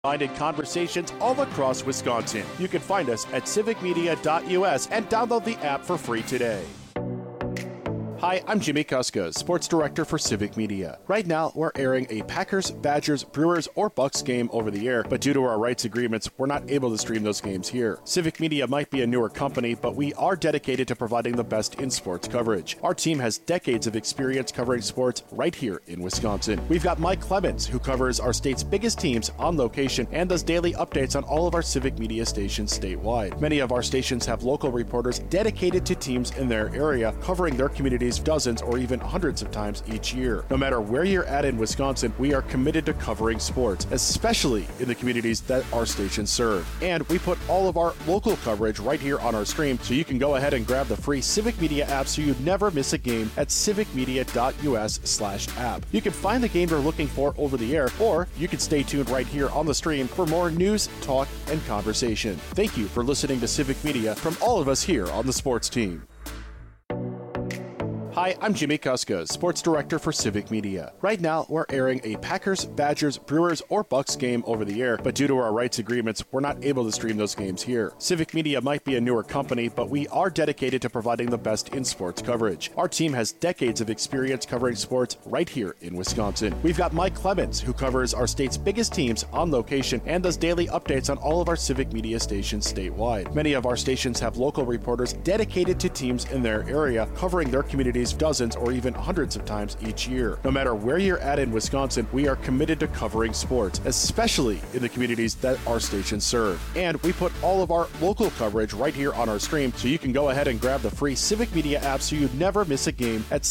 Minded conversations all across Wisconsin. You can find us at civicmedia.us and download the app for free today. Hi, I'm Jimmy Kuska, Sports Director for Civic Media. Right now, we're airing a Packers, Badgers, Brewers, or Bucks game over the air, but due to our rights agreements, we're not able to stream those games here. Civic Media might be a newer company, but we are dedicated to providing the best in sports coverage. Our team has decades of experience covering sports right here in Wisconsin. We've got Mike Clemens, who covers our state's biggest teams on location and does daily updates on all of our Civic Media stations statewide. Many of our stations have local reporters dedicated to teams in their area, covering their communities dozens or even hundreds of times each year. No matter where you're at in Wisconsin, we are committed to covering sports, especially in the communities that our stations serve. And we put all of our local coverage right here on our stream, so you can go ahead and grab the free Civic Media app so you never miss a game at civicmedia.us/app. You can find the game you're looking for over the air, or you can stay tuned right here on the stream for more news, talk, and conversation. Thank you for listening to Civic Media from all of us here on the sports team. Hi, I'm Jimmy Kuska, Sports Director for Civic Media. Right now, we're airing a Packers, Badgers, Brewers, or Bucks game over the air, but due to our rights agreements, we're not able to stream those games here. Civic Media might be a newer company, but we are dedicated to providing the best in sports coverage. Our team has decades of experience covering sports right here in Wisconsin. We've got Mike Clemens, who covers our state's biggest teams on location and does daily updates on all of our Civic Media stations statewide. Many of our stations have local reporters dedicated to teams in their area, covering their communities dozens or even hundreds of times each year. No matter where you're at in Wisconsin, we are committed to covering sports, especially in the communities that our stations serve. And we put all of our local coverage right here on our stream, so you can go ahead and grab the free Civic Media app so you never miss a game at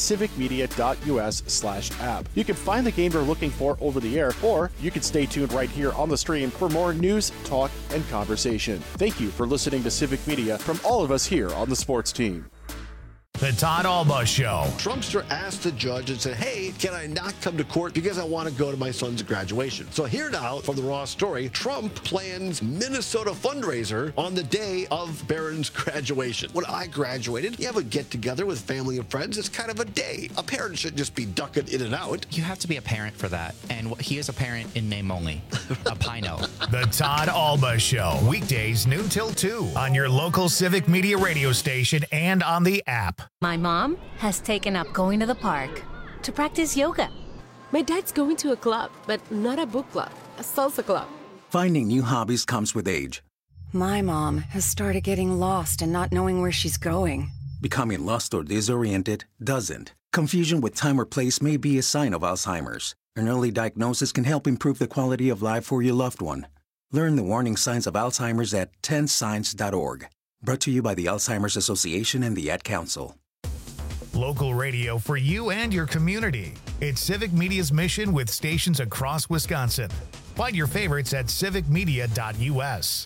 civicmedia.us/app. You can find the game you're looking for over the air, or you can stay tuned right here on the stream for more news, talk, and conversation. Thank you for listening to Civic Media from all of us here on the sports team. The Todd Alba Show. Trumpster asked the judge and said, hey, can I not come to court because I want to go to my son's graduation? So here now from the Raw story, Trump plans Minnesota fundraiser on the day of Barron's graduation. When I graduated, you have a get-together with family and friends. It's kind of a day. A parent should just be ducking in and out. You have to be a parent for that. And he is a parent in name only. A Pino. The Todd Alba Show. Weekdays noon till 2 on your local Civic Media radio station and on the app. My mom has taken up going to the park to practice yoga. My dad's going to a club, but not a book club, a salsa club. Finding new hobbies comes with age. My mom has started getting lost and not knowing where she's going. Becoming lost or disoriented doesn't. Confusion with time or place may be a sign of Alzheimer's. An early diagnosis can help improve the quality of life for your loved one. Learn the warning signs of Alzheimer's at 10signs.org. Brought to you by the Alzheimer's Association and the Ad Council. Local radio for you and your community. It's Civic Media's mission with stations across Wisconsin. Find your favorites at civicmedia.us.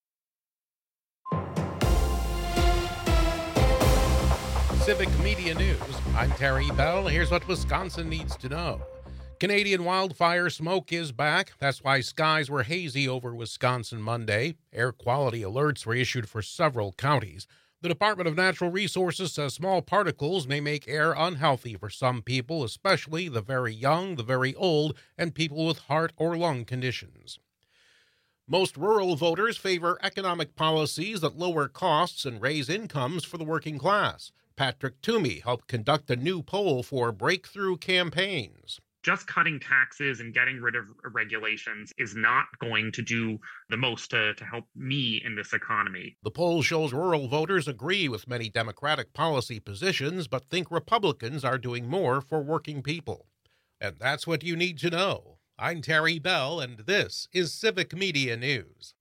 Civic Media News. I'm Terry Bell. Here's what Wisconsin needs to know. Canadian wildfire smoke is back. That's why skies were hazy over Wisconsin Monday. Air quality alerts were issued for several counties. The Department of Natural Resources says small particles may make air unhealthy for some people, especially the very young, the very old, and people with heart or lung conditions. Most rural voters favor economic policies that lower costs and raise incomes for the working class. Patrick Toomey helped conduct a new poll for Breakthrough Campaigns. Just cutting taxes and getting rid of regulations is not going to do the most to help me in this economy. The poll shows rural voters agree with many Democratic policy positions, but think Republicans are doing more for working people. And that's what you need to know. I'm Terry Bell, and this is Civic Media News.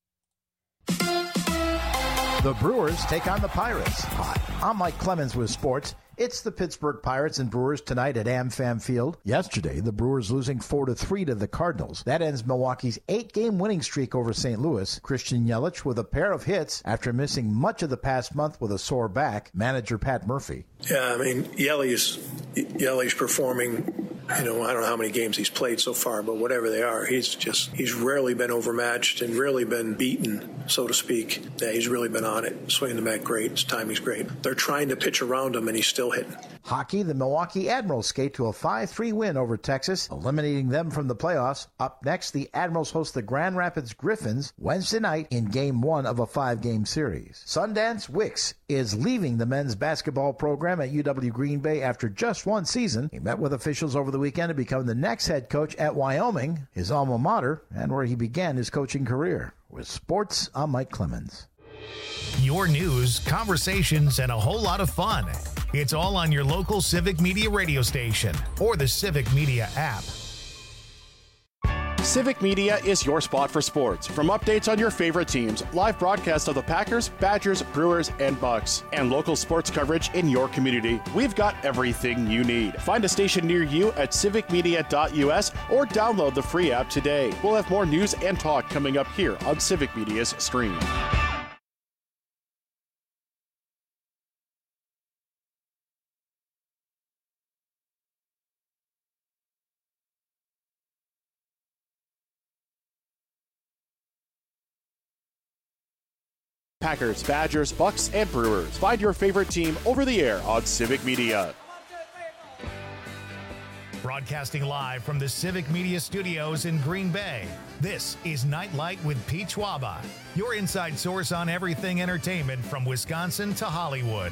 The Brewers take on the Pirates. Hi, I'm Mike Clemens with sports. It's the Pittsburgh Pirates and Brewers tonight at AmFam Field. Yesterday, the Brewers losing 4-3 to the Cardinals. That ends Milwaukee's 8-game winning streak over St. Louis. Christian Yelich with a pair of hits after missing much of the past month with a sore back. Manager Pat Murphy. Yeah, I mean, Yelich performing, I don't know how many games he's played so far, but whatever they are, he's rarely been overmatched and rarely been beaten, so to speak. Yeah, he's really been on it. Swinging the bat great. His timing's great. They're trying to pitch around him, and he's still hitting. Hockey, the Milwaukee Admirals skate to a 5-3 win over Texas, eliminating them from the playoffs. Up next, the Admirals host the Grand Rapids Griffins Wednesday night in Game 1 of a 5-game series. Sundance Wicks is leaving the men's basketball program at UW Green Bay after just one season. He met with officials over the weekend to become the next head coach at Wyoming, his alma mater, and where he began his coaching career. With sports, I'm Mike Clemens. Your news, conversations, and a whole lot of fun. It's all on your local Civic Media radio station or the Civic Media app. Civic Media is your spot for sports. From updates on your favorite teams, live broadcasts of the Packers, Badgers, Brewers, and Bucks, and local sports coverage in your community, we've got everything you need. Find a station near you at civicmedia.us or download the free app today. We'll have more news and talk coming up here on Civic Media's stream. Packers, Badgers, Bucks, and Brewers. Find your favorite team over the air on Civic Media. Broadcasting live from the Civic Media studios in Green Bay, this is Nightlight with Pete Schwaba, your inside source on everything entertainment from Wisconsin to Hollywood.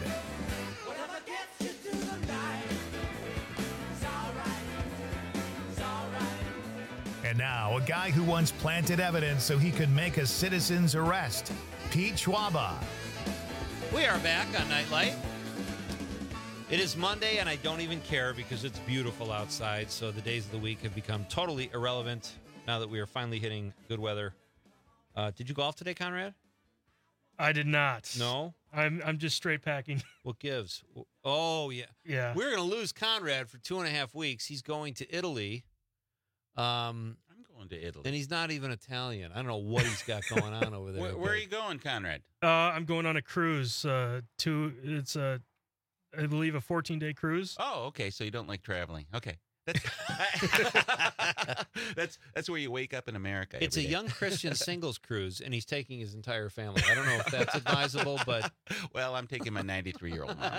And now, a guy who once planted evidence so he could make a citizen's arrest, Pete Schwaba. We are back on Nightlight. It is Monday, and I don't even care because it's beautiful outside, so the days of the week have become totally irrelevant now that we are finally hitting good weather. Did you golf today, Conrad? I did not. No? I'm just straight packing. What gives? Oh, yeah. Yeah. We're going to lose Conrad for 2.5 weeks. He's going to Italy. I'm going to Italy. And he's not even Italian. I don't know what he's got going on over there. Where are you going, Conrad? I'm going on a cruise. It's I believe a 14-day cruise. Oh, okay. So you don't like traveling. Okay. That's where you wake up in America. It's a young Christian singles cruise, and he's taking his entire family. I don't know if that's advisable, but... Well, I'm taking my 93-year-old mom.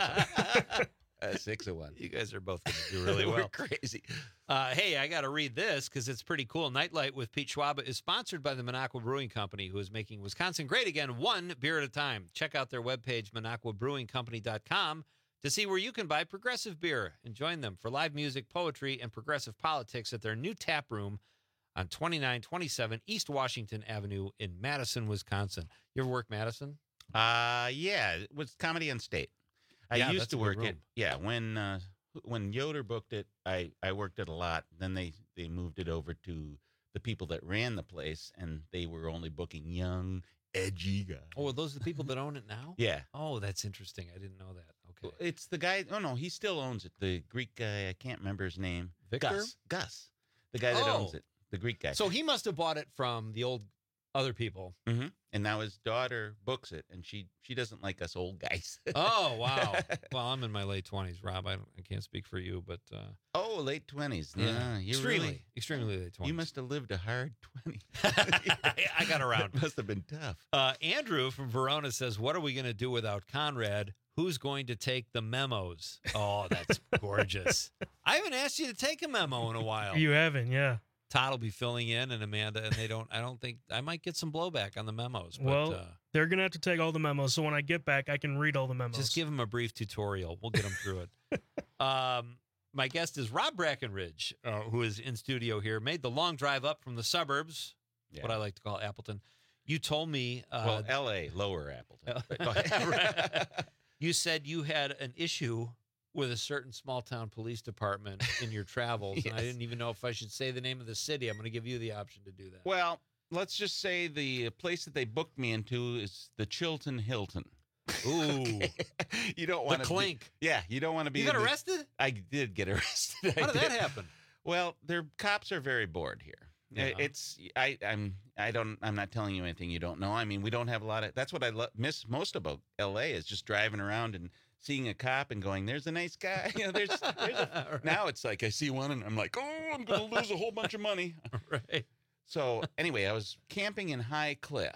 6 of 1. You guys are both going to do really well. We're crazy. Hey, I got to read this because it's pretty cool. Nightlight with Pete Schwaba is sponsored by the Minocqua Brewing Company, who is making Wisconsin great again, one beer at a time. Check out their webpage, MinocquaBrewingCompany.com, to see where you can buy progressive beer and join them for live music, poetry, and progressive politics at their new tap room on 2927 East Washington Avenue in Madison, Wisconsin. You ever work Madison? Yeah, it was Comedy on State. I used to work it. Yeah, when Yoder booked it, I worked it a lot. Then they moved it over to the people that ran the place, and they were only booking young, edgy guys. Oh, are those the people that own it now? Yeah. Oh, that's interesting. I didn't know that. Okay. It's the guy. Oh, no, he still owns it. The Greek guy, I can't remember his name. Victor? Gus. The guy that owns it. The Greek guy. So he must have bought it from the old other people. Mm-hmm. And now his daughter books it, and she doesn't like us old guys. Oh, wow. Well, I'm in my late 20s, Rob. I can't speak for you, but... Oh, late 20s. Yeah, Extremely late 20s. You must have lived a hard 20. I got around. It must have been tough. Andrew from Verona says, what are we going to do without Conrad? Who's going to take the memos? Oh, that's gorgeous. I haven't asked you to take a memo in a while. You haven't, yeah. Todd will be filling in, and Amanda, and I don't think, I might get some blowback on the memos. But, well, they're going to have to take all the memos, so when I get back, I can read all the memos. Just give them a brief tutorial. We'll get them through it. My guest is Rob Brackenridge, who is in studio here, made the long drive up from the suburbs, what I like to call Appleton. You told me... well, L.A., lower Appleton. Right. You said you had an issue with a certain small-town police department in your travels, Yes. and I didn't even know if I should say the name of the city. I'm going to give you the option to do that. Well, let's just say the place that they booked me into is the Chilton Hilton. Ooh. You don't want the to... Clink. You don't want to be... You got arrested? I did get arrested. How did that happen? Well, their cops are very bored here. Yeah. I'm not telling you anything you don't know. I mean, we don't have a lot of... That's what I miss most about L.A. is just driving around and seeing a cop and going, there's a nice guy. You know, there's Right. Now it's like I see one and I'm like, oh, I'm going to lose a whole bunch of money. Right. So anyway, I was camping in High Cliff.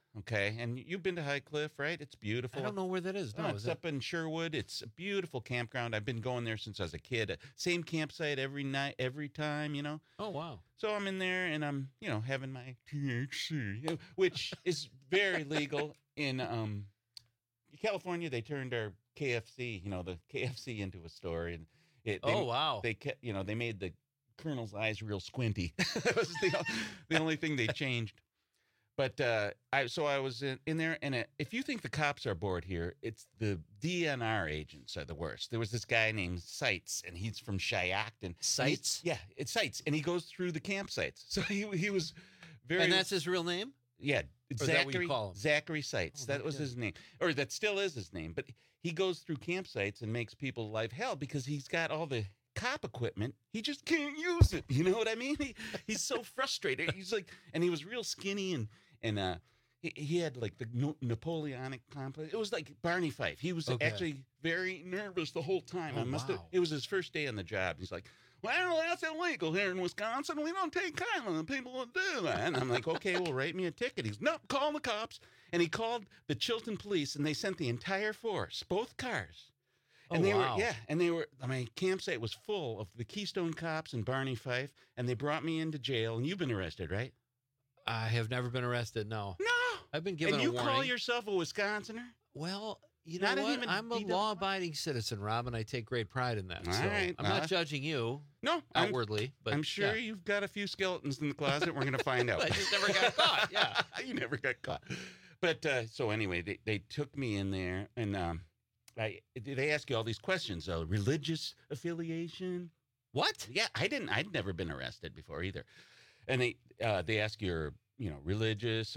Okay, and you've been to High Cliff, right? It's beautiful. I don't know where that is. No, it's up in Sherwood. It's a beautiful campground. I've been going there since I was a kid. Same campsite every night, every time, you know. Oh, wow. So I'm in there and I'm, having my THC, which is very legal in California. They turned our KFC, the KFC into a store, and wow. They made the Colonel's eyes real squinty. That was the only thing they changed. But I was in there, and if you think the cops are bored here, it's the DNR agents are the worst. There was this guy named Seitz, and he's from Cheyenne. Seitz? Yeah, it's Seitz, and he goes through the campsites. So he was very... And that's his real name? Yeah, Or is that what you call him? Zachary Seitz. That was his name. Or that still is his name. But he goes through campsites and makes people life hell because he's got all the cop equipment. He just can't use it. You know what I mean? He's so frustrated. He's like, and he was real skinny and he had like the Napoleonic complex. It was like Barney Fife. He was actually very nervous the whole time. It was his first day on the job. He's like, well, that's illegal here in Wisconsin. We don't take kindly to people who do that. And I'm like, okay, well, write me a ticket. He's, nope, call the cops. And he called the Chilton police, and they sent the entire force, both cars. And my campsite was full of the Keystone Cops and Barney Fife, and they brought me into jail. And you've been arrested, right? I have never been arrested, no. No. I've been given a warning. And you call yourself a Wisconsinner? Well, you know what? I'm a law-abiding citizen, Rob, and I take great pride in that. All so right. I'm not judging you. No, outwardly, but I'm sure you've got a few skeletons in the closet. We're going to find out. I just never got caught. Yeah, you never got caught. But so anyway, they took me in there, and they ask you all these questions. Religious affiliation? What? Yeah, I'd never been arrested before either. And they ask your religious.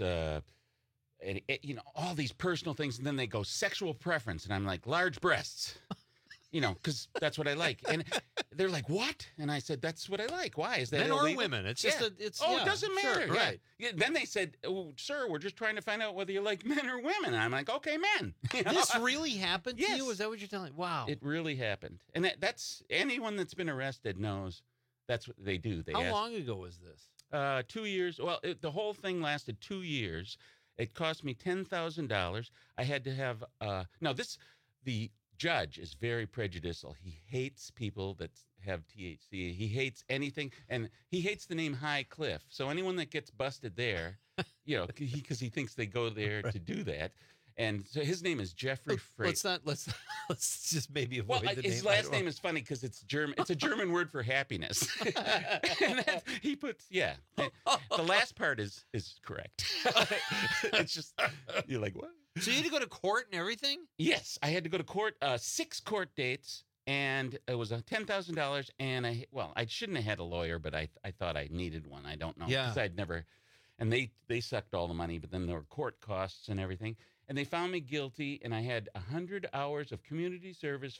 All these personal things, and then they go sexual preference, and I'm like, large breasts, because that's what I like. And they're like, what? And I said, that's what I like. Why? Is that men illegal? or women? It's just it doesn't matter. Sure, right. Yeah. Then they said, oh, sir, we're just trying to find out whether you like men or women. And I'm like, okay, men. This really happened to Yes. you? Is that what you're telling me? Wow. It really happened. And that's anyone that's been arrested knows that's what they do. How long ago was this? 2 years. Well, the whole thing lasted 2 years. It cost me $10,000. I had to have the judge is very prejudicial. He hates people that have THC. He hates anything, and he hates the name High Cliff. So anyone that gets busted there, because he thinks they go there to do that. And so his name is Jeffrey Fraser. Let's just maybe avoid the name. His last name is funny because it's German. It's a German word for happiness. And he puts the last part is correct. It's just you're like, what? So you had to go to court and everything? Yes, I had to go to court. 6 court dates, and it was $10,000. And I shouldn't have had a lawyer, but I thought I needed one. I don't know because I'd never. And they sucked all the money, but then there were court costs and everything. And they found me guilty, and I had 100 hours of community service,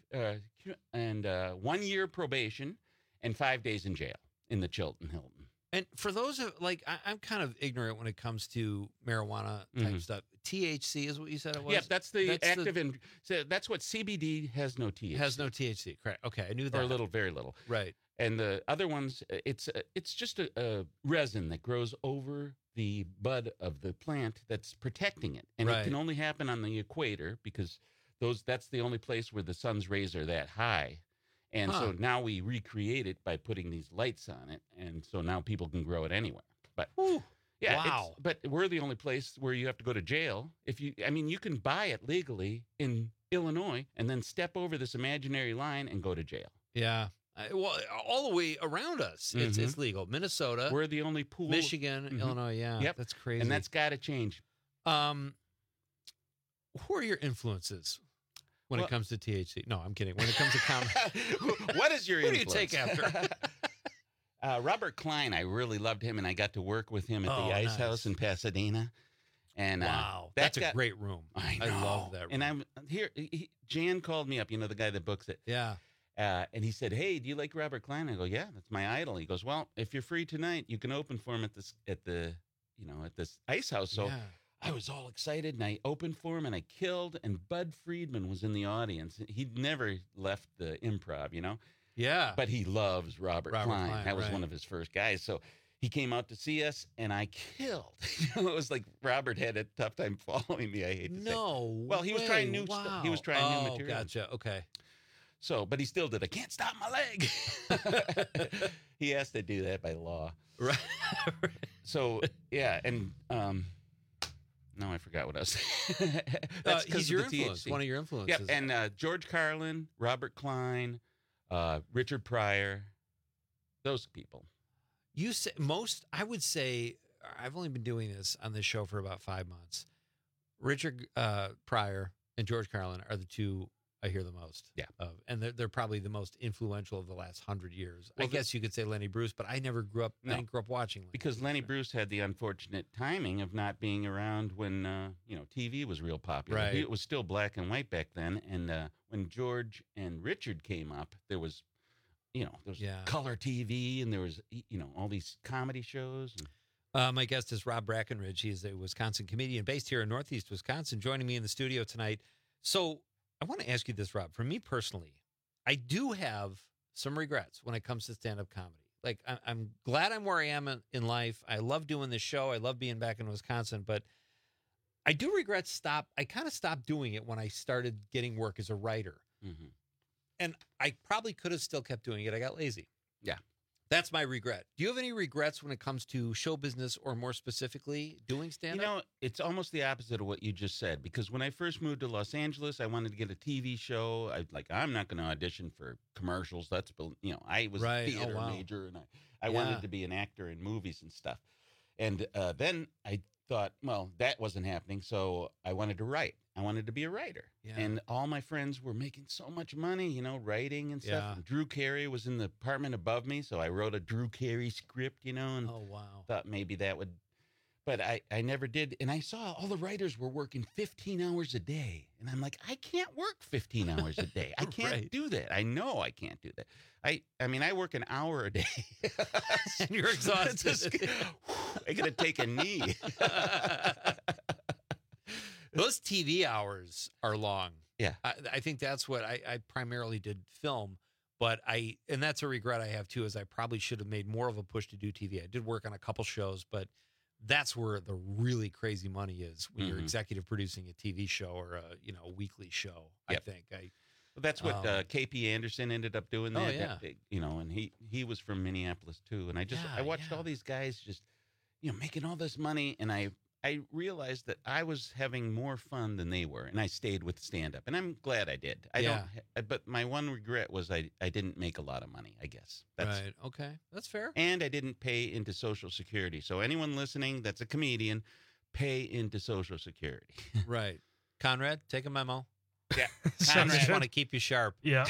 1 year probation, and 5 days in jail in the Chilton Hilton. And for those I'm kind of ignorant when it comes to marijuana type stuff. THC is what you said it was? Yeah, that's that's what CBD has no THC. Has no THC, correct. Okay, I knew that. Or very little. Right. And the other ones, it's just a resin that grows over the bud of the plant that's protecting it. And it can only happen on the equator because that's the only place where the sun's rays are that high. And so now we recreate it by putting these lights on it. And so now people can grow it anywhere. But wow. But we're the only place where you have to go to jail. You can buy it legally in Illinois and then step over this imaginary line and go to jail. Yeah. All the way around us, it's legal. Minnesota, we're the only pool. Michigan, Illinois, Yep. That's crazy, and that's got to change. Who are your influences when it comes to THC? No, I'm kidding. When it comes to comedy, what is your influence? Who do you take after? Robert Klein. I really loved him, and I got to work with him at the Ice House in Pasadena. And wow, that's a great room. I love that room. And I'm here. Jan called me up. The guy that books it. Yeah. And he said, "Hey, do you like Robert Klein?" I go, "Yeah, that's my idol." He goes, "Well, if you're free tonight, you can open for him at this Ice House." So I was all excited, and I opened for him, and I killed. And Bud Friedman was in the audience. He'd never left the improv, Yeah. But he loves Robert Klein. That was one of his first guys. So he came out to see us, and I killed. It was like Robert had a tough time following me. I hate to say. Well, he was trying new stuff. He was trying new material. Gotcha. Okay. So, but he still did. I can't stop my leg. He has to do that by law. Right. So, yeah, and no, I forgot what I was saying. That's he's your influence. One of your influences. Yeah, and George Carlin, Robert Klein, Richard Pryor, those people. You say I would say, I've only been doing this on this show for about 5 months. Richard Pryor and George Carlin are the two I hear the most. Yeah. And they're probably the most influential of the last 100 years. Well, I guess you could say Lenny Bruce, but I never grew up, I didn't grow up watching Lenny because Lenny Bruce had the unfortunate timing of not being around when, TV was real popular. Right. It was still black and white back then. And when George and Richard came up, there was, color TV and there was, all these comedy shows. And my guest is Rob Brackenridge. He is a Wisconsin comedian based here in Northeast Wisconsin, joining me in the studio tonight. So I want to ask you this, Rob. For me personally, I do have some regrets when it comes to stand-up comedy. Like, I'm glad I'm where I am in life. I love doing this show. I love being back in Wisconsin, but I do regret I kind of stopped doing it when I started getting work as a writer. Mm-hmm. And I probably could have still kept doing it. I got lazy. Yeah. That's my regret. Do you have any regrets when it comes to show business or more specifically doing stand-up? It's almost the opposite of what you just said, because when I first moved to Los Angeles, I wanted to get a TV show. I'm not going to audition for commercials. I was a theater major, and I wanted to be an actor in movies and stuff. And then I thought, well, that wasn't happening, so I wanted to write. I wanted to be a writer. Yeah. And all my friends were making so much money, writing and stuff. Yeah. And Drew Carey was in the apartment above me, so I wrote a Drew Carey script, and thought maybe that would. But I never did. And I saw all the writers were working 15 hours a day. And I'm like, I can't work 15 hours a day. I can't do that. I know I can't do that. I work an hour a day. And you're exhausted. I got to take a knee. Those TV hours are long. Yeah. I think that's what I primarily did film, and that's a regret I have too, is I probably should have made more of a push to do TV. I did work on a couple shows, but that's where the really crazy money is when you're executive producing a TV show or a weekly show. Yep. I think that's what KP Anderson ended up doing. Oh, yeah. And he was from Minneapolis too. And I watched all these guys just, making all this money, and I realized that I was having more fun than they were, and I stayed with stand-up, and I'm glad I did. But my one regret was I didn't make a lot of money, I guess. Right, okay. That's fair. And I didn't pay into Social Security. So anyone listening that's a comedian, pay into Social Security. Right. Conrad, take a memo. Yeah. I just want to keep you sharp. Yeah.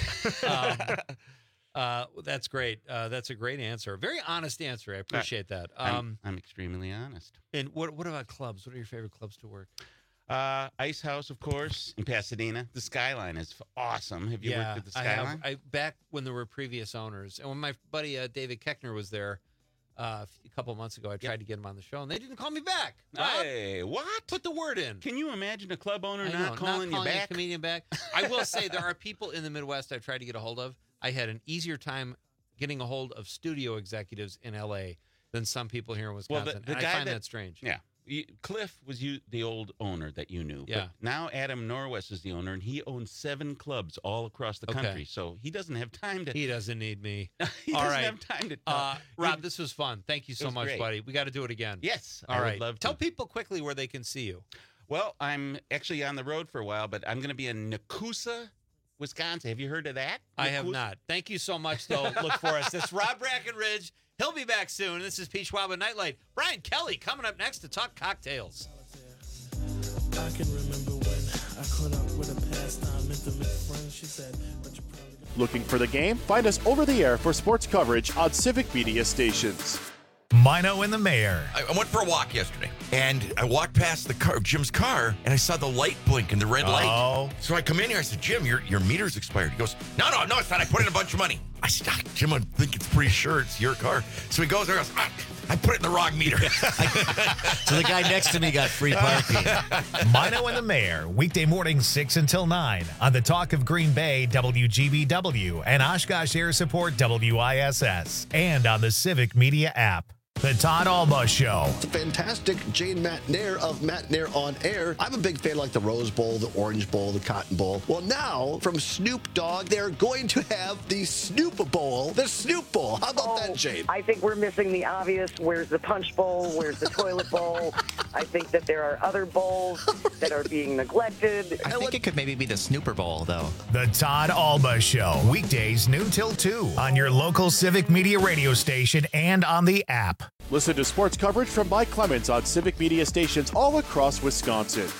That's great. That's a great answer. Very honest answer. I appreciate that. I'm extremely honest. And what about clubs? What are your favorite clubs to work? Ice House, of course, in Pasadena. The Skyline is awesome. Have you worked at the Skyline? I back when there were previous owners, and when my buddy David Keckner was there a couple months ago, I tried to get him on the show, and they didn't call me back. Hey, what? Put the word in. Can you imagine a club owner not calling you back? A comedian back. I will say there are people in the Midwest I've tried to get a hold of. I had an easier time getting a hold of studio executives in L.A. than some people here in Wisconsin. Well, I find that strange. Yeah. Cliff was the old owner that you knew. Yeah. But now Adam Norwest is the owner, and he owns 7 clubs all across the country. So he doesn't have time to. He doesn't need me. He doesn't have time to talk. Rob, this was fun. Thank you so much, great. buddy. We got to do it again. Yes. All right. Would love to. Tell people quickly where they can see you. Well, I'm actually on the road for a while, but I'm going to be in Nakusa, Wisconsin. Have you heard of that? I have not. Thank you so much, though. Look for us. This is Rob Brackenridge. He'll be back soon. This is Pete Schwab Nightlight. Brian Kelly coming up next to talk cocktails. I can remember when I caught up with a pastime intimate friend. She said, but you probably Looking for the game? Find us over the air for sports coverage on Civic Media stations. Mino and the Mayor. I went for a walk yesterday, and I walked past Jim's car, and I saw the light blink in the red light. So I come in here, I said, Jim, your meter's expired. He goes, no, it's not. I put in a bunch of money. I said, Jim, I think it's pretty sure it's your car. So he goes there and goes, I put it in the wrong meter. So the guy next to me got free parking. Mino and the Mayor, weekday mornings 6 until 9 on the Talk of Green Bay, WGBW, and Oshkosh Air Support, WISS, and on the Civic Media app. The Todd Alba Show. It's a fantastic Jane Matnair of Matnair on Air. I'm a big fan like the Rose Bowl, the Orange Bowl, the Cotton Bowl. Well, now from Snoop Dogg, they're going to have the Snoop Bowl, the Snoop Bowl. How about that, Jane? I think we're missing the obvious. Where's the Punch Bowl? Where's the Toilet Bowl? I think that there are other bowls that are being neglected. I think it could maybe be the Snooper Bowl, though. The Todd Alba Show. Weekdays noon till 2 on your local Civic Media radio station and on the app. Listen to sports coverage from Mike Clemens on Civic Media stations all across Wisconsin.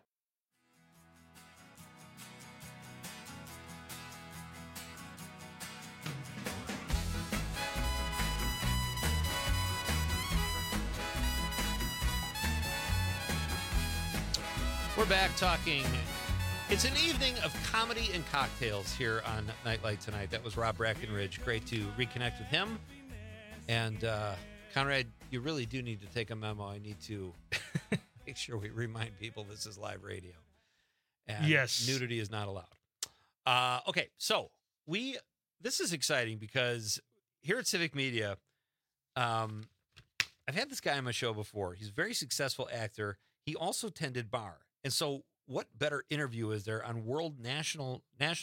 We're back talking. It's an evening of comedy and cocktails here on Nightlight tonight. That was Rob Brackenridge. Great to reconnect with him. And Conrad, you really do need to take a memo. I need to make sure we remind people this is live radio. And yes, nudity is not allowed. Okay, so this is exciting because here at Civic Media, I've had this guy on my show before. He's a very successful actor. He also tended bar. And so what better interview is there on International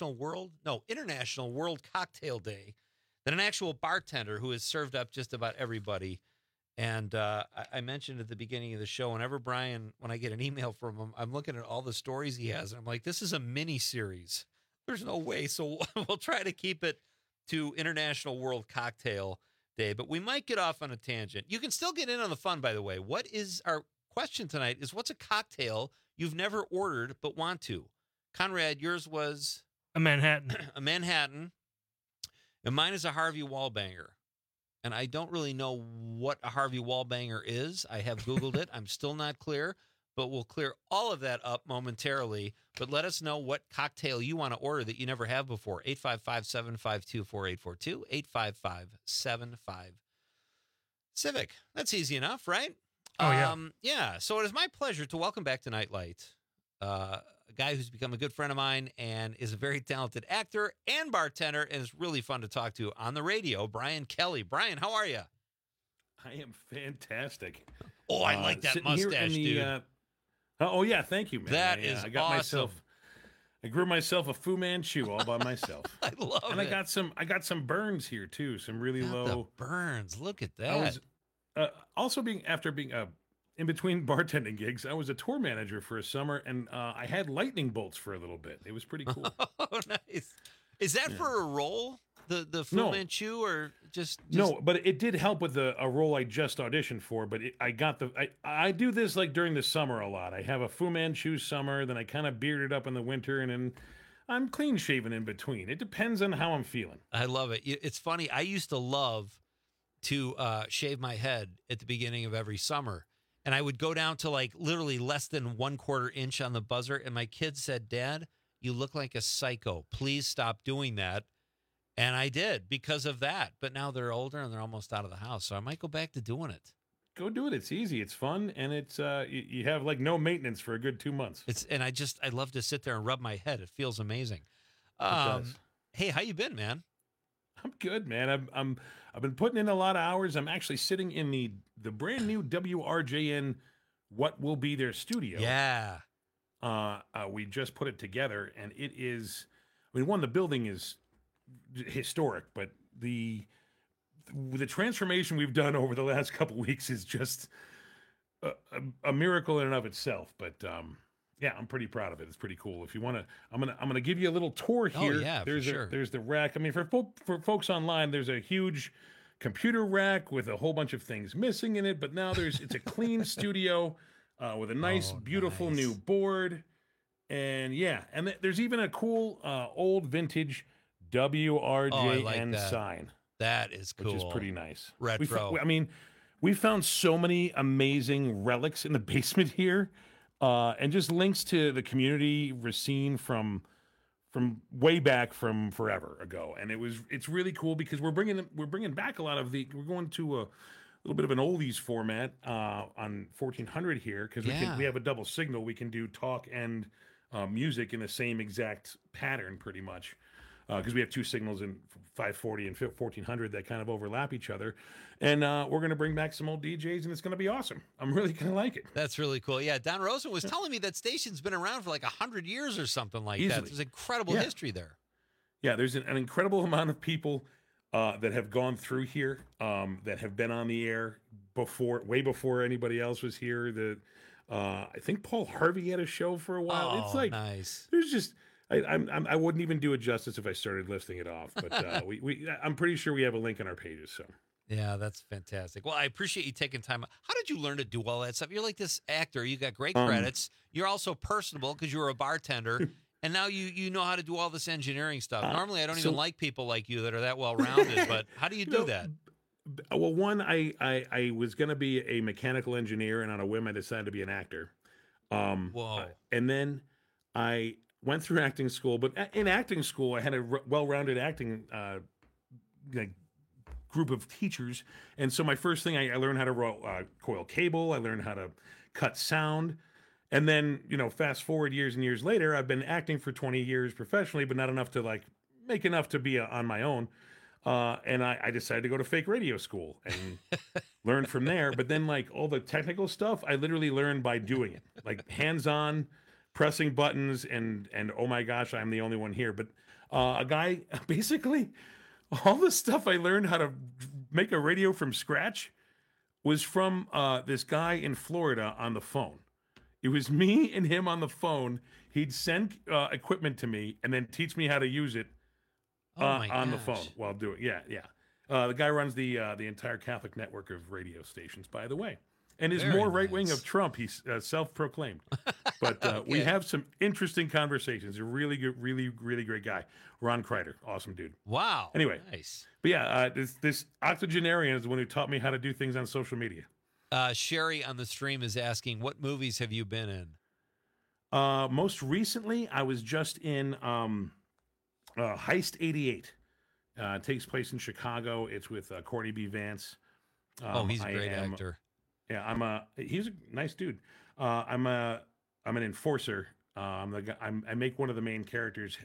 World Cocktail Day than an actual bartender who has served up just about everybody? And I mentioned at the beginning of the show, when I get an email from him, I'm looking at all the stories he has, and I'm like, this is a mini series. There's no way. So we'll try to keep it to International World Cocktail Day, but we might get off on a tangent. You can still get in on the fun, by the way. What is our question tonight is, what's a cocktail you've never ordered but want to? Conrad, yours was? A Manhattan. A Manhattan. And mine is a Harvey Wallbanger. And I don't really know what a Harvey Wallbanger is. I have Googled it. I'm still not clear, but we'll clear all of that up momentarily. But let us know what cocktail you want to order that you never have before. 855-752-4842, 855-75-CIVIC. That's easy enough, right? Oh, yeah. Yeah. So it is my pleasure to welcome back to Nightlight a guy who's become a good friend of mine and is a very talented actor and bartender, and is really fun to talk to on the radio, Brian Kelly. Brian, how are you? I am fantastic. Oh, I like that mustache, dude. Oh, yeah. Thank you, man. That is awesome. I grew myself a Fu Manchu all by myself. I love it. And I got some burns here, too. Some really low burns. Look at that. I was also after being in between bartending gigs, I was a tour manager for a summer, and I had lightning bolts for a little bit. It was pretty cool. Oh, nice. Is that for a role, the Fu Manchu, or just? No, but it did help with a role I just auditioned for. But I do this like during the summer a lot. I have a Fu Manchu summer, then I kind of beard it up in the winter, and then I'm clean shaven in between. It depends on how I'm feeling. I love it. It's funny. I used to love to shave my head at the beginning of every summer. And I would go down to like literally less than 1/4 inch on the buzzer. And my kids said, "Dad, you look like a psycho. Please stop doing that." And I did because of that. But now they're older and they're almost out of the house. So I might go back to doing it. Go do it. It's easy. It's fun. And it's you have like no maintenance for a good 2 months. I love to sit there and rub my head. It feels amazing. It does. Hey, how you been, man? I'm good, man. I've been putting in a lot of hours. I'm actually sitting in the brand new WRJN What Will Be Their studio. Yeah. We just put it together, and it is, I mean, the building is historic, but the transformation we've done over the last couple weeks is just a miracle in and of itself. But yeah, I'm pretty proud of it. It's pretty cool. If you want to, I'm gonna give you a little tour here. Oh, yeah, there's sure. There's the rack. I mean, for folks online, there's a huge computer rack with a whole bunch of things missing in it. But now it's a clean studio with a nice, beautiful new board, and there's even a cool old vintage WRJN sign. That is cool. Which is pretty nice. Retro. We found so many amazing relics in the basement here. And just links to the community Racine from way back from forever ago, and it's really cool because we're bringing back a lot of we're going to a little bit of an oldies format on 1400 here because we have a double signal. We can do talk and music in the same exact pattern pretty much. because we have two signals in 540 and 1400 that kind of overlap each other. And we're going to bring back some old DJs, and it's going to be awesome. I'm really going to like it. That's really cool. Yeah, Don Rosen was telling me that station's been around for like 100 years or something like that. There's incredible history there. Yeah, there's an incredible amount of people that have gone through here, that have been on the air way before anybody else was here. I think Paul Harvey had a show for a while. Oh, it's like nice. There's just I wouldn't even do it justice if I started listing it off. But I'm pretty sure we have a link on our pages. So yeah, that's fantastic. Well, I appreciate you taking time. How did you learn to do all that stuff? You're like this actor. You got great credits. You're also personable because you were a bartender. And now you know how to do all this engineering stuff. Normally, I don't even like people like you that are that well-rounded, but how do you do that? Well, one, I was going to be a mechanical engineer, and on a whim, I decided to be an actor. Whoa. And then I went through acting school, but in acting school, I had a well-rounded acting group of teachers. And so my first thing, I learned how to coil cable. I learned how to cut sound. And then, fast forward years and years later, I've been acting for 20 years professionally, but not enough to make enough to be on my own. And I decided to go to fake radio school and learn from there. But then all the technical stuff, I literally learned by doing it, like hands-on, pressing buttons, and oh my gosh, I'm the only one here. But a guy, basically, all the stuff I learned how to make a radio from scratch was from this guy in Florida on the phone. It was me and him on the phone. He'd send equipment to me and then teach me how to use it on the phone while doing. Yeah. The guy runs the entire Catholic network of radio stations, by the way, and is more right wing of Trump. He's self-proclaimed. But we have some interesting conversations. A really good, really, really great guy, Ron Kreider, awesome dude. Wow. Anyway, nice. But yeah, this octogenarian is the one who taught me how to do things on social media. Sherry on the stream is asking, what movies have you been in? Most recently, I was just in Heist 88. It takes place in Chicago. It's with Courtney B. Vance. He's a great actor. Yeah, he's a nice dude. I'm an enforcer. I'm the guy, I make one of the main characters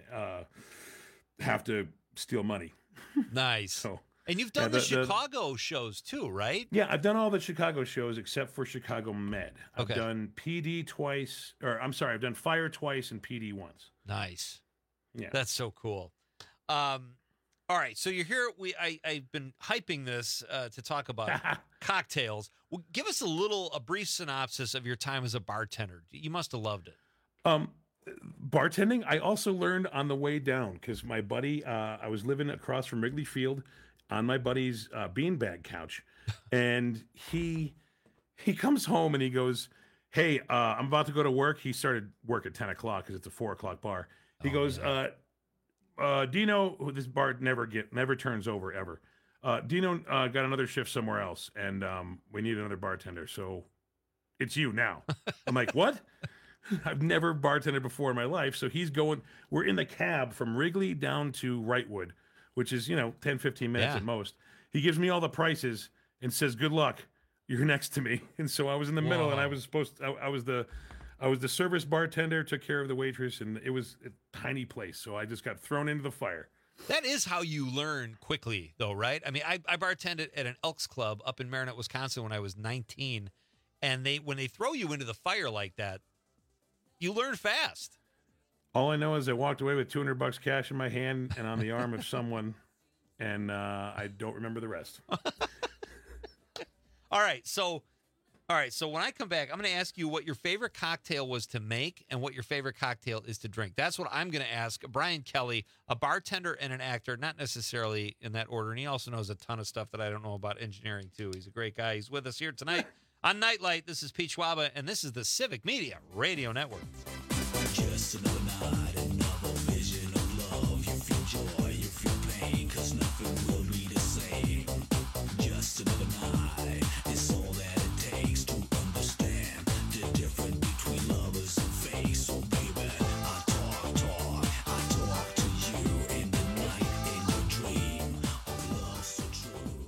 have to steal money. Nice. And you've done the Chicago shows too, right? Yeah, I've done all the Chicago shows except for Chicago Med. I've done PD twice, I've done Fire twice and PD once. Nice. Yeah. That's so cool. All right, so you're here. I've been hyping this to talk about cocktails. Well, give us a brief synopsis of your time as a bartender. You must have loved it. Bartending, I also learned on the way down because my buddy, I was living across from Wrigley Field on my buddy's beanbag couch, and he comes home and he goes, "Hey, I'm about to go to work." He started work at 10 o'clock because it's a 4 o'clock bar. He goes, Dino, this bar never turns over ever. Dino got another shift somewhere else, and we need another bartender. So it's you now. I'm like, what? I've never bartended before in my life. So we're in the cab from Wrigley down to Wrightwood, which is, 10, 15 minutes at most. He gives me all the prices and says, good luck. You're next to me. And so I was in the middle, and I was I was the service bartender, took care of the waitress, and it was a tiny place. So I just got thrown into the fire. That is how you learn quickly, though, right? I mean, I bartended at an Elks Club up in Marinette, Wisconsin when I was 19. And when they throw you into the fire like that, you learn fast. All I know is I walked away with $200 cash in my hand and on the arm of someone, and I don't remember the rest. All right, so when I come back, I'm going to ask you what your favorite cocktail was to make and what your favorite cocktail is to drink. That's what I'm going to ask Brian Kelly, a bartender and an actor, not necessarily in that order. And he also knows a ton of stuff that I don't know about engineering, too. He's a great guy. He's with us here tonight on Nightlight. This is Pete Schwaba, and this is the Civic Media Radio Network. Just another night, another vision of love. You feel joy, you feel pain, 'cause nothing will be the same. Just another night, it's all that it takes to understand the difference between lovers and fake. So baby, I talk to you in the night, in your dream of love so true.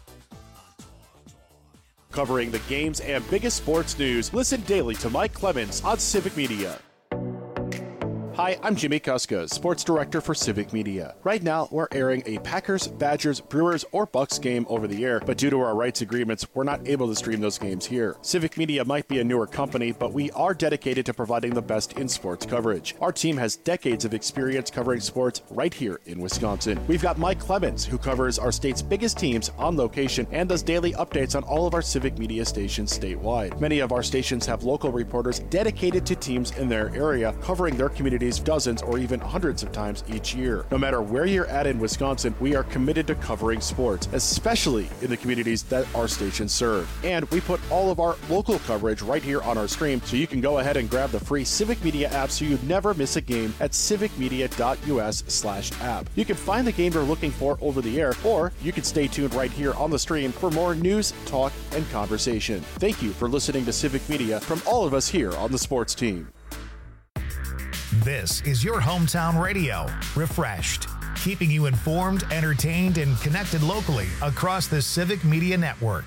Covering the games and biggest sports news, listen daily to Mike Clemens on Civic Media. Hi, I'm Jimmy Kuska, Sports Director for Civic Media. Right now, we're airing a Packers, Badgers, Brewers, or Bucks game over the air, but due to our rights agreements, we're not able to stream those games here. Civic Media might be a newer company, but we are dedicated to providing the best in sports coverage. Our team has decades of experience covering sports right here in Wisconsin. We've got Mike Clemens, who covers our state's biggest teams on location and does daily updates on all of our Civic Media stations statewide. Many of our stations have local reporters dedicated to teams in their area, covering their communities dozens or even hundreds of times each year. No matter where you're at in Wisconsin, we are committed to covering sports, especially in the communities that our stations serve. And we put all of our local coverage right here on our stream, so you can go ahead and grab the free Civic Media app so you never miss a game at civicmedia.us/app. You can find the game you're looking for over the air, or you can stay tuned right here on the stream for more news, talk, and conversation. Thank you for listening to Civic Media from all of us here on the sports team. This is your hometown radio, Refreshed, keeping you informed, entertained, and connected locally across the Civic Media Network.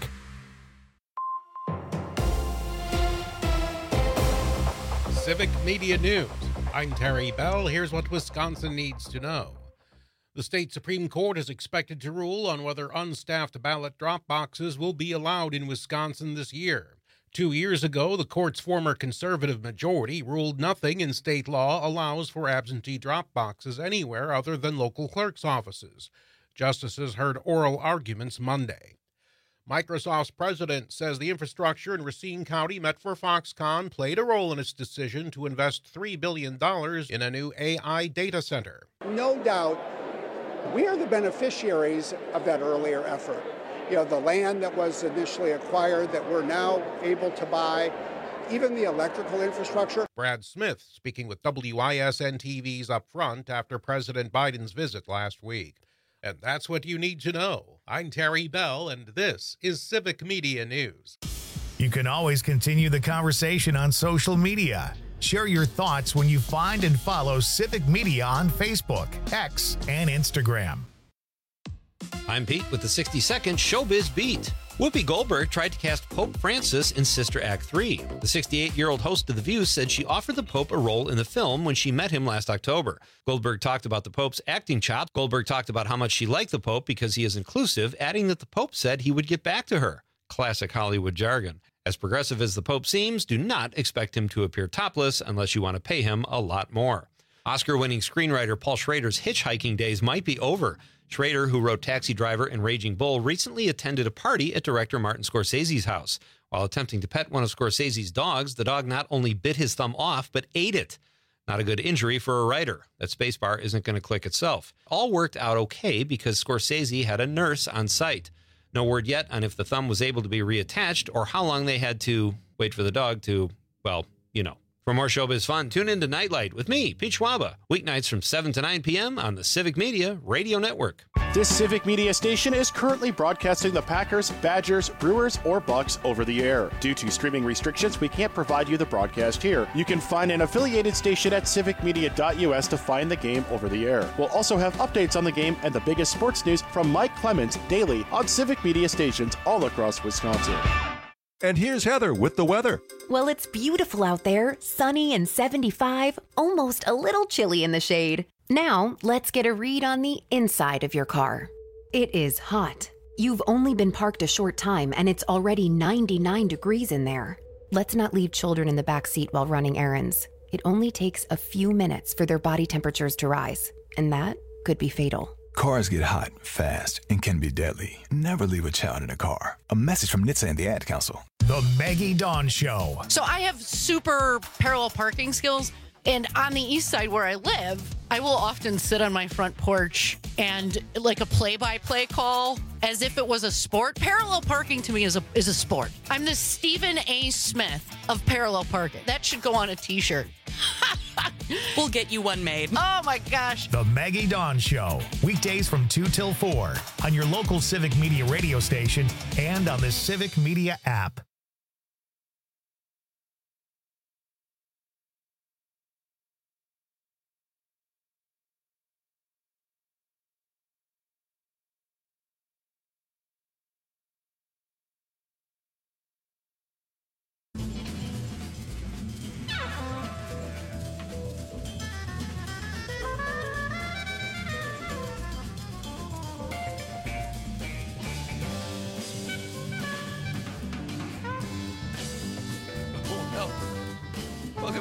Civic Media News. I'm Terry Bell. Here's what Wisconsin needs to know. The state Supreme Court is expected to rule on whether unstaffed ballot drop boxes will be allowed in Wisconsin this year. 2 years ago, the court's former conservative majority ruled nothing in state law allows for absentee drop boxes anywhere other than local clerk's offices. Justices heard oral arguments Monday. Microsoft's president says the infrastructure in Racine County met for Foxconn played a role in its decision to invest $3 billion in a new AI data center. No doubt, we are the beneficiaries of that earlier effort. You know, the land that was initially acquired that we're now able to buy, even the electrical infrastructure. Brad Smith speaking with WISN-TV's Up Front after President Biden's visit last week. And that's what you need to know. I'm Terry Bell, and this is Civic Media News. You can always continue the conversation on social media. Share your thoughts when you find and follow Civic Media on Facebook, X, and Instagram. I'm Pete with the 60-second Showbiz Beat. Whoopi Goldberg tried to cast Pope Francis in Sister Act 3. The 68-year-old host of The View said she offered the Pope a role in the film when she met him last October. Goldberg talked about the Pope's acting chops. Goldberg talked about how much she liked the Pope because he is inclusive, adding that the Pope said he would get back to her. Classic Hollywood jargon. As progressive as the Pope seems, do not expect him to appear topless unless you want to pay him a lot more. Oscar-winning screenwriter Paul Schrader's hitchhiking days might be over. Schrader, who wrote Taxi Driver and Raging Bull, recently attended a party at director Martin Scorsese's house. While attempting to pet one of Scorsese's dogs, the dog not only bit his thumb off, but ate it. Not a good injury for a writer. That spacebar isn't going to click itself. All worked out okay because Scorsese had a nurse on site. No word yet on if the thumb was able to be reattached or how long they had to wait for the dog to, well, you know. For more showbiz fun, tune in to Nightlight with me, Pete Schwaba, weeknights from 7 to 9 p.m. on the Civic Media Radio Network. This Civic Media station is currently broadcasting the Packers, Badgers, Brewers, or Bucks over the air. Due to streaming restrictions, we can't provide you the broadcast here. You can find an affiliated station at civicmedia.us to find the game over the air. We'll also have updates on the game and the biggest sports news from Mike Clemens daily on Civic Media stations all across Wisconsin. And here's Heather with the weather. Well, it's beautiful out there, sunny and 75, almost a little chilly in the shade. Now, let's get a read on the inside of your car. It is hot. You've only been parked a short time and it's already 99 degrees in there. Let's not leave children in the back seat while running errands. It only takes a few minutes for their body temperatures to rise, and that could be fatal. Cars get hot, fast, and can be deadly. Never leave a child in a car. A message from NHTSA and the Ad Council. The Maggie Dawn Show. So I have super parallel parking skills, and on the east side where I live, I will often sit on my front porch and like a play-by-play call as if it was a sport. Parallel parking to me is a sport. I'm the Stephen A. Smith of parallel parking. That should go on a t-shirt. We'll get you one made. Oh my gosh. The Maggie Dawn Show. Weekdays from 2 till 4 on your local Civic Media radio station and on the Civic Media app.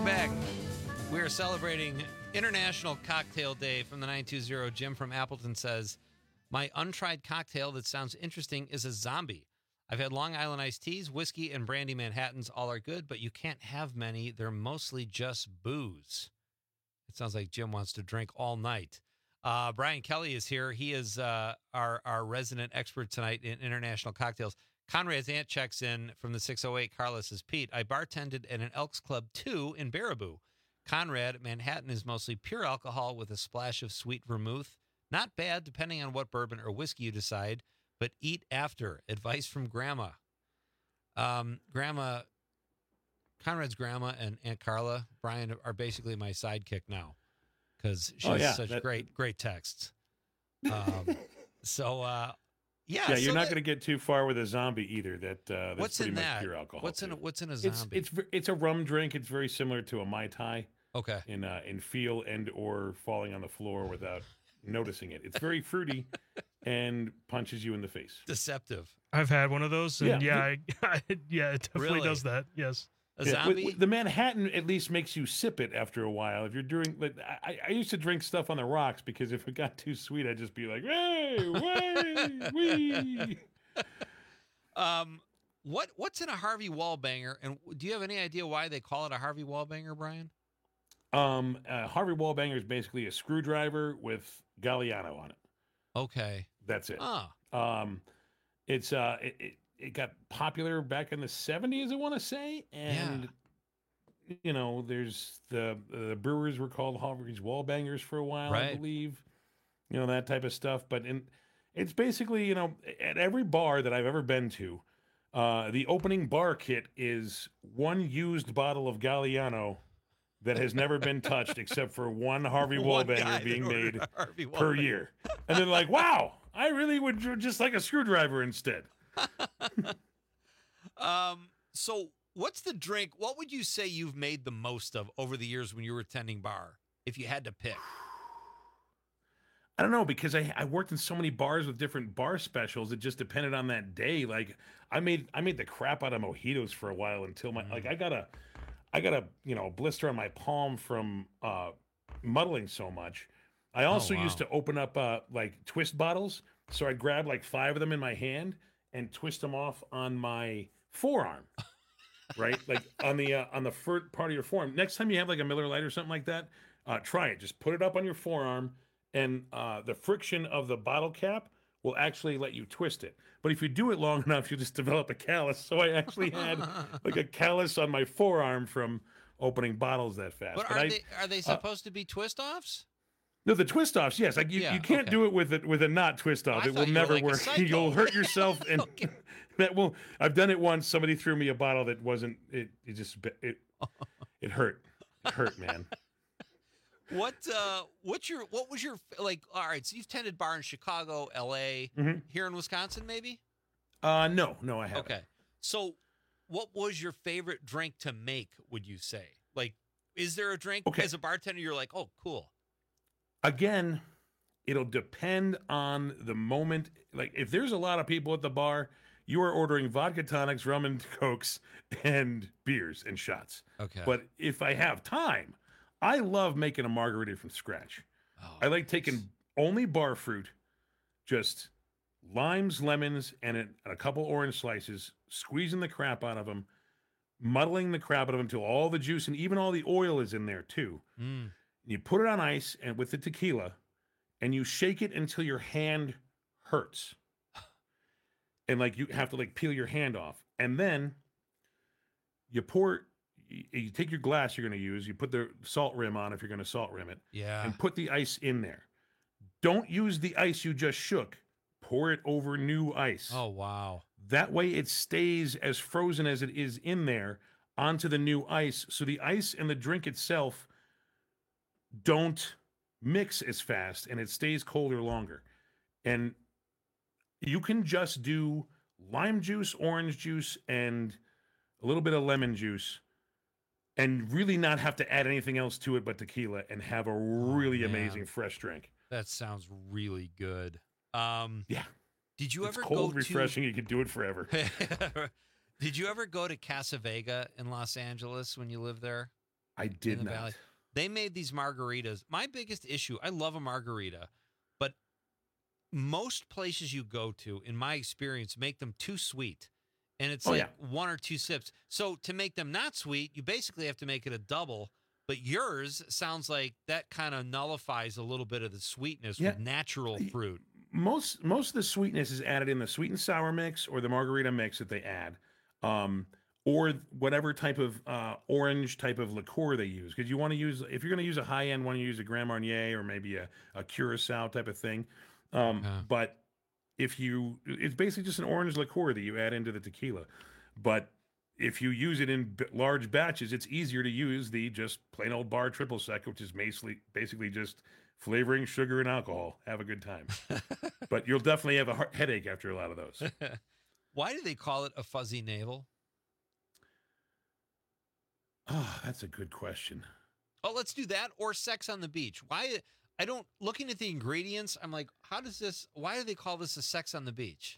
Welcome back. We are celebrating International Cocktail Day from the 920. Jim from Appleton says, my untried cocktail that sounds interesting is a zombie. I've had Long Island iced teas, whiskey, and brandy Manhattans. All are good, but you can't have many. They're mostly just booze. It sounds like Jim wants to drink all night. Brian Kelly is here. He is our resident expert tonight in international cocktails. Conrad's aunt checks in from the 608. Carlos says, Pete, I bartended at an Elks Club 2 in Baraboo. Conrad, Manhattan is mostly pure alcohol with a splash of sweet vermouth. Not bad, depending on what bourbon or whiskey you decide, but eat after. Advice from Grandma. Conrad's grandma and Aunt Carla, Brian, are basically my sidekick now because she has such great texts. Yeah, you're not going to get too far with a zombie either. That's what's pretty in much that? pure alcohol. What's in a zombie? It's a rum drink. It's very similar to a Mai Tai. Okay. In feel and or falling on the floor without noticing it. It's very fruity and punches you in the face. Deceptive. I've had one of those, and it definitely does that. Yes. A zombie? The Manhattan at least makes you sip it after a while. If you're doing, like, I used to drink stuff on the rocks because if it got too sweet, I'd just be like, hey, wee. What's in a Harvey Wallbanger? And do you have any idea why they call it a Harvey Wallbanger, Brian? Harvey Wallbanger is basically a screwdriver with Galliano on it. Okay. That's it. Ah. It got popular back in the 70s, I want to say. And, there's the brewers were called Harvey's Wallbangers for a while, I believe. That type of stuff. But it's basically, at every bar that I've ever been to, the opening bar kit is one used bottle of Galliano that has never been touched except for one Harvey Wallbanger being made per year. And they're like, wow, I really would just like a screwdriver instead. So what's the drink? What would you say you've made the most of over the years when you were attending bar, if you had to pick? I don't know, because I worked in so many bars with different bar specials. It just depended on that day. Like I made the crap out of mojitos for a while until I got a blister on my palm from muddling so much. I also used to open up like twist bottles. So I'd grab like 5 of them in my hand and twist them off on my forearm, right? Like on the front part of your forearm. Next time you have like a Miller Lite or something like that, try it. Just put it up on your forearm, and the friction of the bottle cap will actually let you twist it. But if you do it long enough, you'll just develop a callus. So I actually had like a callus on my forearm from opening bottles that fast. But are they supposed to be twist-offs? No, the twist offs, yes. Like you can't do it with a not twist off. It will never work. You'll hurt yourself, and that will. I've done it once. Somebody threw me a bottle that wasn't. It hurt. It hurt, man. What was your like? All right, so you've tended bar in Chicago, L.A., here in Wisconsin, maybe? No, I haven't. Okay, so what was your favorite drink to make? Would you say, like, is there a drink as a bartender you're like, oh, cool? Again, it'll depend on the moment. Like, if there's a lot of people at the bar, you are ordering vodka tonics, rum and cokes, and beers and shots. Okay. But if I have time, I love making a margarita from scratch. I like taking only bar fruit, just limes, lemons, and a couple orange slices, squeezing the crap out of them, muddling the crap out of them until all the juice and even all the oil is in there too. You put it on ice and with the tequila, and you shake it until your hand hurts. And like you have to like peel your hand off. And then you take your glass you're going to use, you put the salt rim on if you're going to salt rim it. Yeah. And put the ice in there. Don't use the ice you just shook. Pour it over new ice. Oh, wow. That way it stays as frozen as it is in there onto the new ice. So the ice and the drink itself don't mix as fast and it stays colder longer. And you can just do lime juice, orange juice, and a little bit of lemon juice and really not have to add anything else to it but tequila and have a really amazing fresh drink. That sounds really good. Yeah. Did you ever cold, refreshing, you can do it forever. Did you ever go to Casa Vega in Los Angeles when you lived there? I did in the not. Valley. They made these margaritas. My biggest issue, I love a margarita, but most places you go to, in my experience, make them too sweet. And it's one or two sips. So to make them not sweet, you basically have to make it a double. But yours sounds like that kind of nullifies a little bit of the sweetness with natural fruit. Most of the sweetness is added in the sweet and sour mix or the margarita mix that they add, or whatever type of orange type of liqueur they use. Because you want to use, if you're going to use a high end one, you use a Grand Marnier or maybe a Curacao type of thing. But it's basically just an orange liqueur that you add into the tequila. But if you use it in large batches, it's easier to use the just plain old bar triple sec, which is basically just flavoring, sugar, and alcohol. Have a good time. But you'll definitely have a headache after a lot of those. Why do they call it a fuzzy navel? Oh, that's a good question. Oh, let's do that or Sex on the Beach. Why? I don't, looking at the ingredients, I'm like, why do they call this a Sex on the Beach?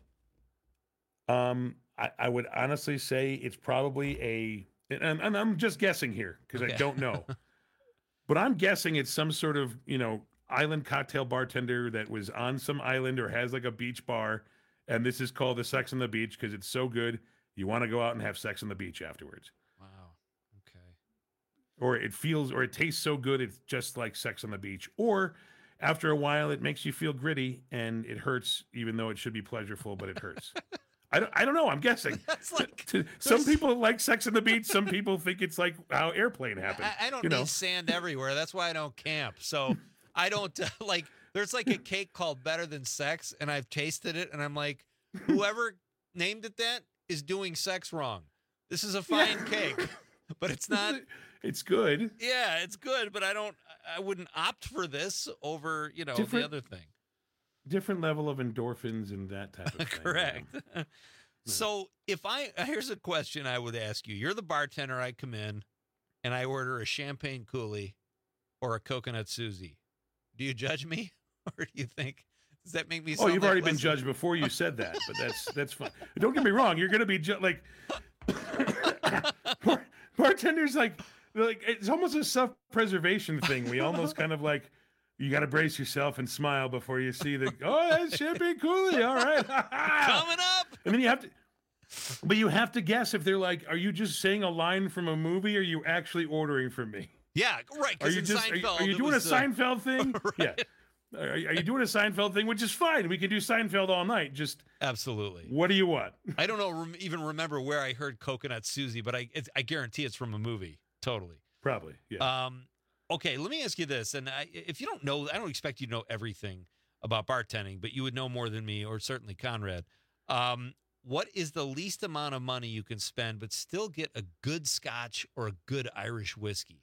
I would honestly say it's probably and I'm just guessing here because I don't know, but I'm guessing it's some sort of, island cocktail bartender that was on some island or has like a beach bar. And this is called the Sex on the Beach because it's so good. You want to go out and have sex on the beach afterwards. Wow. Okay. Or it tastes so good. It's just like sex on the beach. Or after a while, it makes you feel gritty and it hurts, even though it should be pleasurable, but it hurts. I don't know. I'm guessing. Some people like Sex on the Beach. Some people think it's like how Airplane happened. I don't need sand everywhere. That's why I don't camp. So I don't there's like a cake called Better Than Sex, and I've tasted it, and I'm like, whoever named it that is doing sex wrong. This is a fine cake, but it's not. It's good. Yeah, it's good, but I wouldn't opt for this over, the other thing. Different level of endorphins and that type of thing. Correct. So here's a question I would ask you. You're the bartender. I come in and I order a champagne coulis or a coconut Susie. Do you judge me? Or do you think, does that make me sound you've already been judged before you said that, but that's fine. Don't get me wrong. You're going to be bartenders like it's almost a self-preservation thing. We almost kind of like, you got to brace yourself and smile before you see that's champagne coulis. All right. Coming up. And then you have to guess if they're like, are you just saying a line from a movie or are you actually ordering from me? Yeah, right. Are you doing a Seinfeld thing? Right. Yeah. Are you doing a Seinfeld thing, which is fine. We can do Seinfeld all night. Just absolutely. What do you want? I don't know, even remember where I heard Coconut Susie, but I guarantee it's from a movie. Totally. Probably. Yeah. Okay, let me ask you this, and if you don't know, I don't expect you to know everything about bartending, but you would know more than me, or certainly Conrad. What is the least amount of money you can spend, but still get a good Scotch or a good Irish whiskey?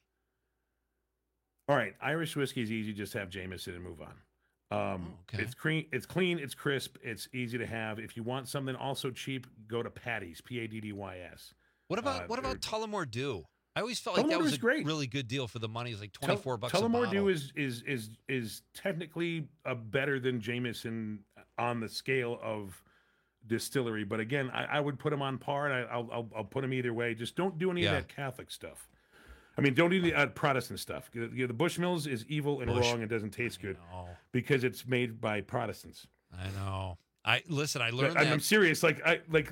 All right, Irish whiskey is easy. Just have Jameson and move on. Okay. It's clean, it's crisp, it's easy to have. If you want something also cheap, go to Paddy's, Paddys. What about Tullamore Dew? I always felt like Tullamore that was a great. really good deal for the money. It's like $24 a Tullamore bottle. Dew is technically better than Jameson on the scale of distillery, but again, I would put them on par, and I'll put them either way. Just don't do any of that Catholic stuff. I mean, don't do the Protestant stuff. The Bushmills is evil and wrong and doesn't taste good because it's made by Protestants. I know. I learned that. I'm serious. I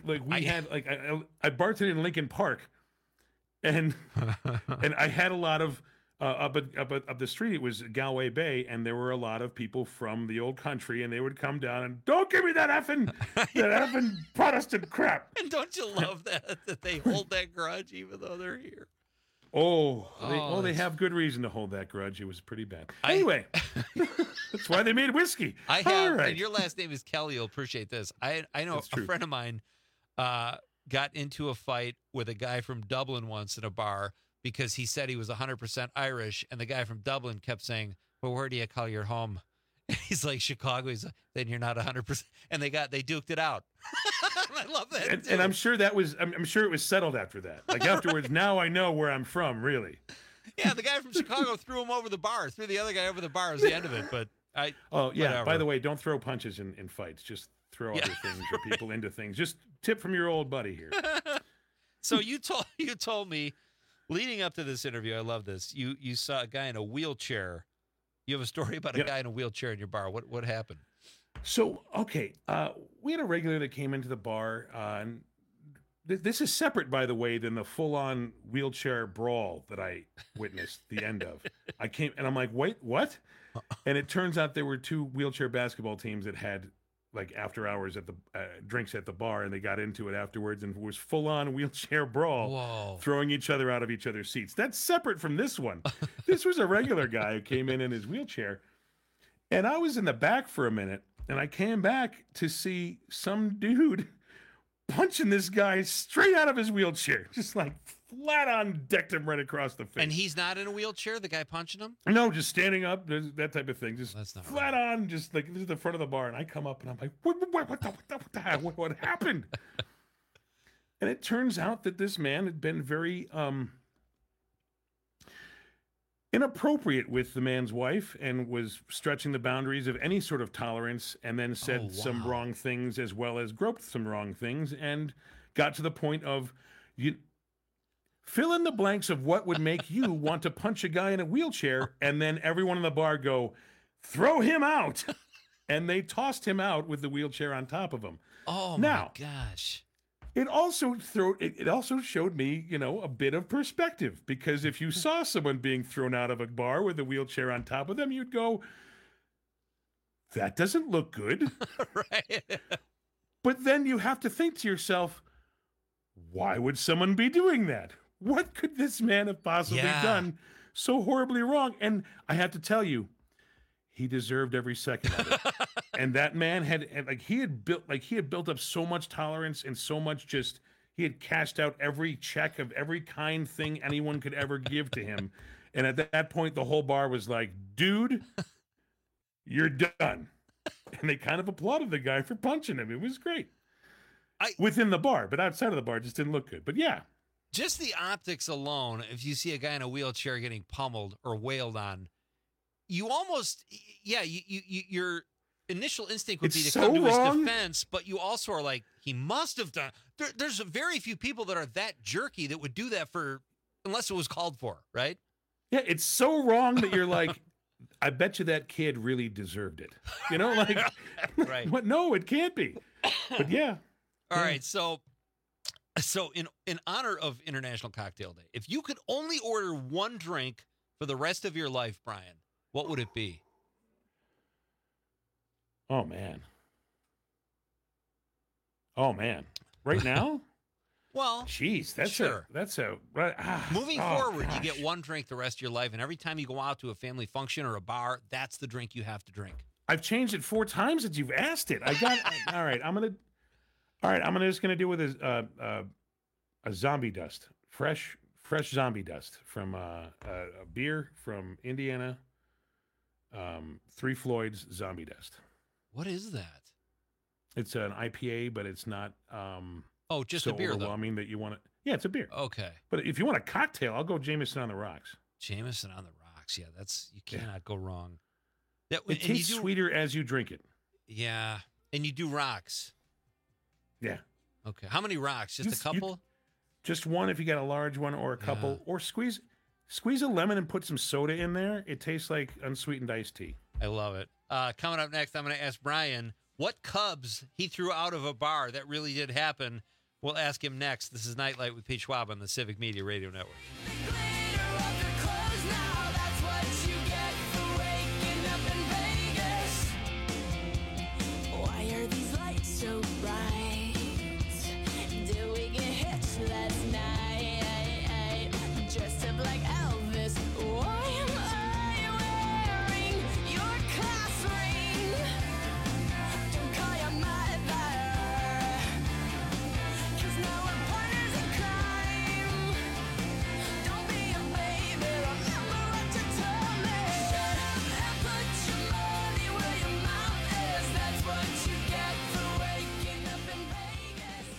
bartended in Lincoln Park, and I had a lot of up the street. It was Galway Bay, and there were a lot of people from the old country, and they would come down and don't give me that effing Protestant crap. And don't you love that they hold that grudge even though they're here? They have good reason to hold that grudge. It was pretty bad. Anyway, that's why they made whiskey. I have, and your last name is Kelly. You'll appreciate this. I know That's a true. friend of mine got into a fight with a guy from Dublin once in a bar because he said he was 100% Irish, and the guy from Dublin kept saying, "Well, where do you call your home?" And he's like, "Chicago." He's like, "Then you're not 100%." And they duked it out. I love that. And I'm sure I'm sure it was settled after that. Like afterwards, now I know where I'm from, really. Yeah, the guy from Chicago threw him over the bar. Threw the other guy over the bar was the end of it. But whatever. By the way, don't throw punches in fights. Just throw other things or people into things. Just tip from your old buddy here. So you told me Leading up to this interview, I love this. You saw a guy in a wheelchair. You have a story about a guy in a wheelchair in your bar. What happened? So, okay, we had a regular that came into the bar. And this is separate, by the way, than the full-on wheelchair brawl that I witnessed the end of. I came, and I'm like, wait, what? And it turns out there were two wheelchair basketball teams that had like after hours at the drinks at the bar, and they got into it afterwards, and it was full-on wheelchair brawl, throwing each other out of each other's seats. That's separate from this one. This was a regular guy who came in his wheelchair, and I was in the back for a minute, and I came back to see some dude punching this guy straight out of his wheelchair, just like flat on, decked him right across the face. And he's not in a wheelchair, the guy punching him? No, just standing up, that type of thing. Just flat on, just like this is the front of the bar. And I come up and I'm like, what happened? And it turns out that this man had been very inappropriate with the man's wife and was stretching the boundaries of any sort of tolerance, and then said some wrong things as well as groped some wrong things, and got to the point of fill in the blanks of what would make you want to punch a guy in a wheelchair, and then everyone in the bar go, throw him out. And they tossed him out with the wheelchair on top of him. Oh, now, my gosh. It also showed me, a bit of perspective, because if you saw someone being thrown out of a bar with a wheelchair on top of them, you'd go, that doesn't look good. Right. But then you have to think to yourself, why would someone be doing that? What could this man have possibly done so horribly wrong? And I have to tell you, he deserved every second of it. And that man he had built up so much tolerance and so much he had cashed out every check of every kind thing anyone could ever give to him. And at that point, the whole bar was like, dude, you're done. And they kind of applauded the guy for punching him. It was great. Within the bar, but outside of the bar, it just didn't look good. But yeah. Just the optics alone, if you see a guy in a wheelchair getting pummeled or wailed on, you almost, your initial instinct would be to come to his defense, but you also are like, he must have done. There's very few people that are that jerky that would do that unless it was called for, right? Yeah, it's so wrong that you're like, I bet you that kid really deserved it. Right. But no, it can't be. But yeah. All right, so in honor of International Cocktail Day, if you could only order one drink for the rest of your life, Brian, what would it be? Oh, man. Right now? Well, jeez, moving forward, you get one drink the rest of your life, and every time you go out to a family function or a bar, that's the drink you have to drink. I've changed it 4 times since you've asked it. All right, I'm just gonna do with a zombie dust, fresh zombie dust from a beer from Indiana, 3 Floyd's Zombie Dust. What is that? It's an IPA, but it's not. Just so a beer, though. I mean, that you want it. Yeah, it's a beer. Okay. But if you want a cocktail, I'll go Jameson on the rocks. Jameson on the rocks. Yeah, you cannot go wrong. It tastes sweeter as you drink it. Yeah, and you do rocks. Yeah. Okay. How many rocks? Just a couple? Just one if you got a large one, or a couple, or squeeze a lemon and put some soda in there. It tastes like unsweetened iced tea. I love it. Coming up next, I'm going to ask Brian what Cubs he threw out of a bar that really did happen. We'll ask him next. This is Nightlight with Pete Schwab on the Civic Media Radio Network. Why are these lights so bright? Did we get hitched last night? Dressed up like Elvis. Why am I wearing your class ring? Don't call your mother, 'cause now we're partners in crime. Don't be a baby, remember what you told me. And put your money where your mouth is. That's what you get for waking up in Vegas.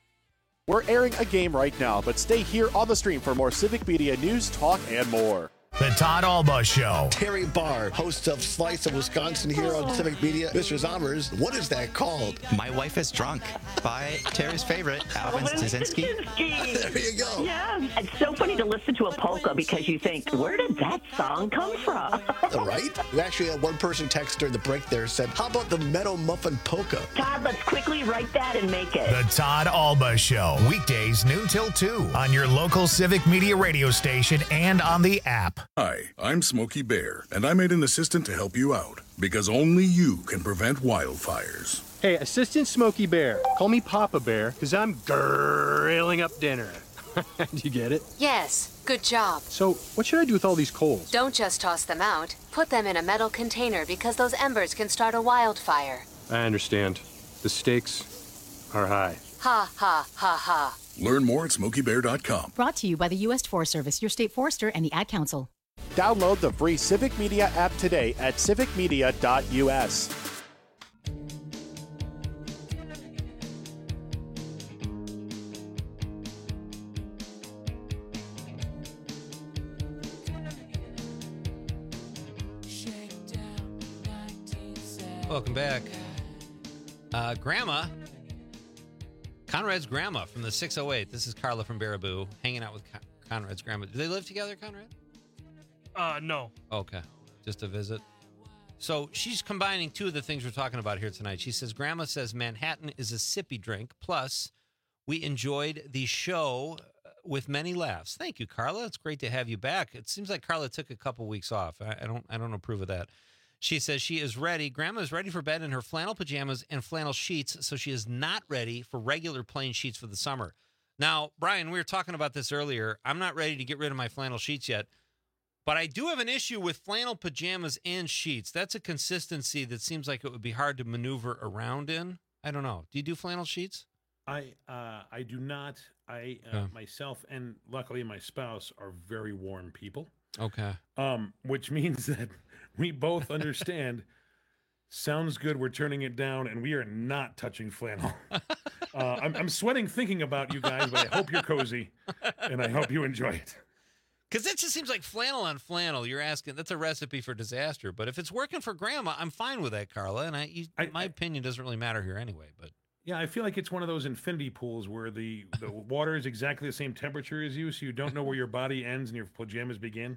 We're airing a game right now, but stay here on the stream for more Civic Media news, talk, and more. The Todd Alba Show. Terry Barr, host of Slice of Wisconsin here on Civic Media. Mr. Zommers, what is that called? My Wife is Drunk by Terry's favorite, Alvin Stasinski. There you go. Yeah, it's so funny to listen to a polka because you think, where did that song come from? Right? We actually had one person text during the break there said, how about the Meadow Muffin Polka? Todd, let's quickly write that and make it. The Todd Alba Show. Weekdays noon till 2 on your local Civic Media radio station and on the app. Hi, I'm Smokey Bear, and I made an assistant to help you out because only you can prevent wildfires. Hey, Assistant Smokey Bear. Call me Papa Bear because I'm grilling up dinner. Do you get it? Yes, good job. So, what should I do with all these coals? Don't just toss them out. Put them in a metal container because those embers can start a wildfire. I understand. The stakes are high. Ha, ha, ha, ha. Learn more at SmokeyBear.com. Brought to you by the U.S. Forest Service, your state forester, and the Ad Council. Download the free Civic Media app today at civicmedia.us. Welcome back. Grandma, Conrad's grandma from the 608. This is Carla from Baraboo, hanging out with Conrad's grandma. Do they live together, Conrad? No. Okay, just a visit. So she's combining two of the things we're talking about here tonight. She says, Grandma says Manhattan is a sippy drink. Plus, we enjoyed the show with many laughs. Thank you, Carla. It's great to have you back. It seems like Carla took a couple weeks off. I don't approve of that. She says she is ready. Grandma is ready for bed in her flannel pajamas and flannel sheets, so she is not ready for regular plain sheets for the summer. Now, Brian, we were talking about this earlier. I'm not ready to get rid of my flannel sheets yet, but I do have an issue with flannel pajamas and sheets. That's a consistency that seems like it would be hard to maneuver around in. I don't know. Do you do flannel sheets? I do not. Myself and luckily my spouse are very warm people. Okay. Which means that we both understand. Sounds good. We're turning it down, and we are not touching flannel. I'm sweating thinking about you guys, but I hope you're cozy, and I hope you enjoy it. Because it just seems like flannel on flannel. You're asking, that's a recipe for disaster. But if it's working for Grandma, I'm fine with that, Carla. And my opinion doesn't really matter here anyway. But yeah, I feel like it's one of those infinity pools where the water is exactly the same temperature as you, so you don't know where your body ends and your pajamas begin.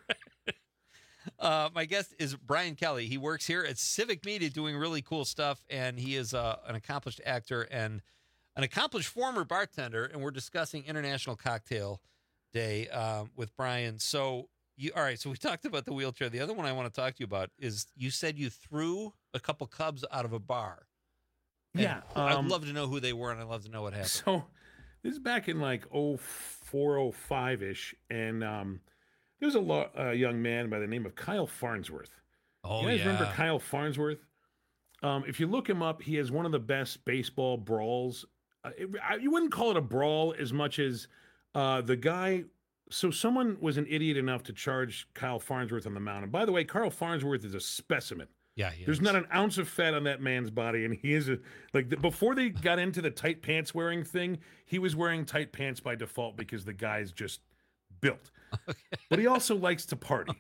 My guest is Brian Kelly. He works here at Civic Media doing really cool stuff, and he is an accomplished actor and an accomplished former bartender, and we're discussing International Cocktail Day with Brian. So, all right, so we talked about the wheelchair. The other one I want to talk to you about is you said you threw a couple Cubs out of a bar. And yeah. I'd love to know who they were, and I'd love to know what happened. So this is back in like 04, 05-ish, and there's a young man by the name of Kyle Farnsworth. Oh, you guys remember Kyle Farnsworth? If you look him up, he has one of the best baseball brawls. You wouldn't call it a brawl as much as the guy. So someone was an idiot enough to charge Kyle Farnsworth on the mound. And by the way, Kyle Farnsworth is a specimen. Yeah, there's not an ounce of fat on that man's body, and he is before they got into the tight pants wearing thing, he was wearing tight pants by default because the guy's just built. Okay. But he also likes to party.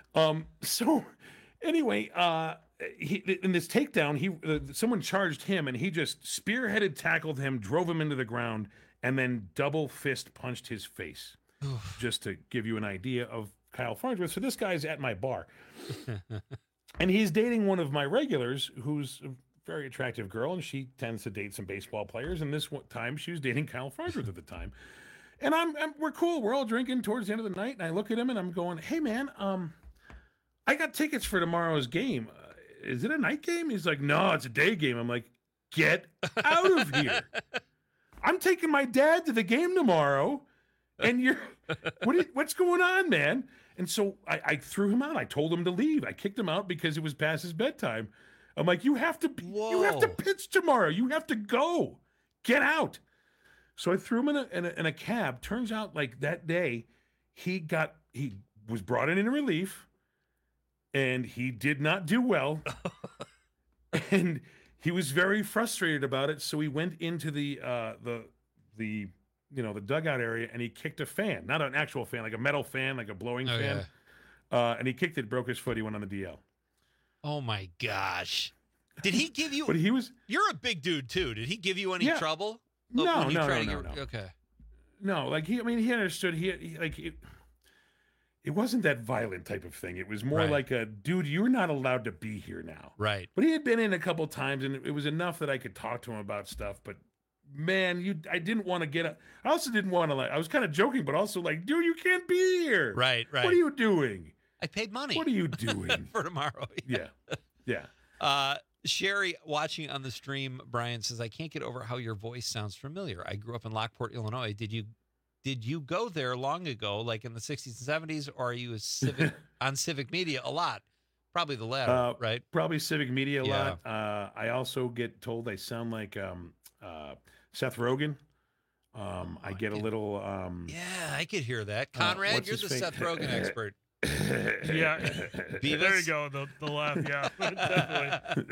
So anyway, in this takedown, someone charged him, and he just spearheaded tackled him, drove him into the ground, and then double fist punched his face. Just to give you an idea of Kyle Farnsworth. So this guy's at my bar. And he's dating one of my regulars who's a very attractive girl, and she tends to date some baseball players. And this time she was dating Kyle Farnsworth at the time. And we're cool. We're all drinking towards the end of the night. And I look at him and I'm going, hey, man, I got tickets for tomorrow's game. Is it a night game? He's like, no, it's a day game. I'm like, get out of here. I'm taking my dad to the game tomorrow. And what's going on, man? And so I threw him out. I told him to leave. I kicked him out because it was past his bedtime. I'm like, you have to pitch tomorrow. You have to go. Get out. So I threw him in a cab. Turns out, like that day, he was brought in relief, and he did not do well, and he was very frustrated about it. So he went into the dugout area, and he kicked a fan, not an actual fan, like a metal fan, like a blowing fan. and he kicked it, broke his foot. He went on the DL. Oh my gosh! Did he give you? But he was. You're a big dude too. Did he give you any trouble? No. Okay. No, like he understood. He like it. It wasn't that violent type of thing. It was more like a dude. You're not allowed to be here now. Right. But he had been in a couple times, and it was enough that I could talk to him about stuff. But man, I didn't want to get up. I also didn't want to I was kind of joking, but also like, dude, you can't be here. Right. What are you doing? I paid money. What are you doing for tomorrow? Yeah. Sherry, watching on the stream, Brian says, I can't get over how your voice sounds familiar. I grew up in Lockport, Illinois. Did you go there long ago, like in the 60s and 70s, or are you on Civic Media a lot? Probably the latter, right? Probably Civic Media a lot. I also get told I sound like Seth Rogen. I get a little... yeah, I could hear that. Conrad, you're the Seth Rogen expert. Yeah. Beavis? There you go. The laugh. Yeah. Definitely.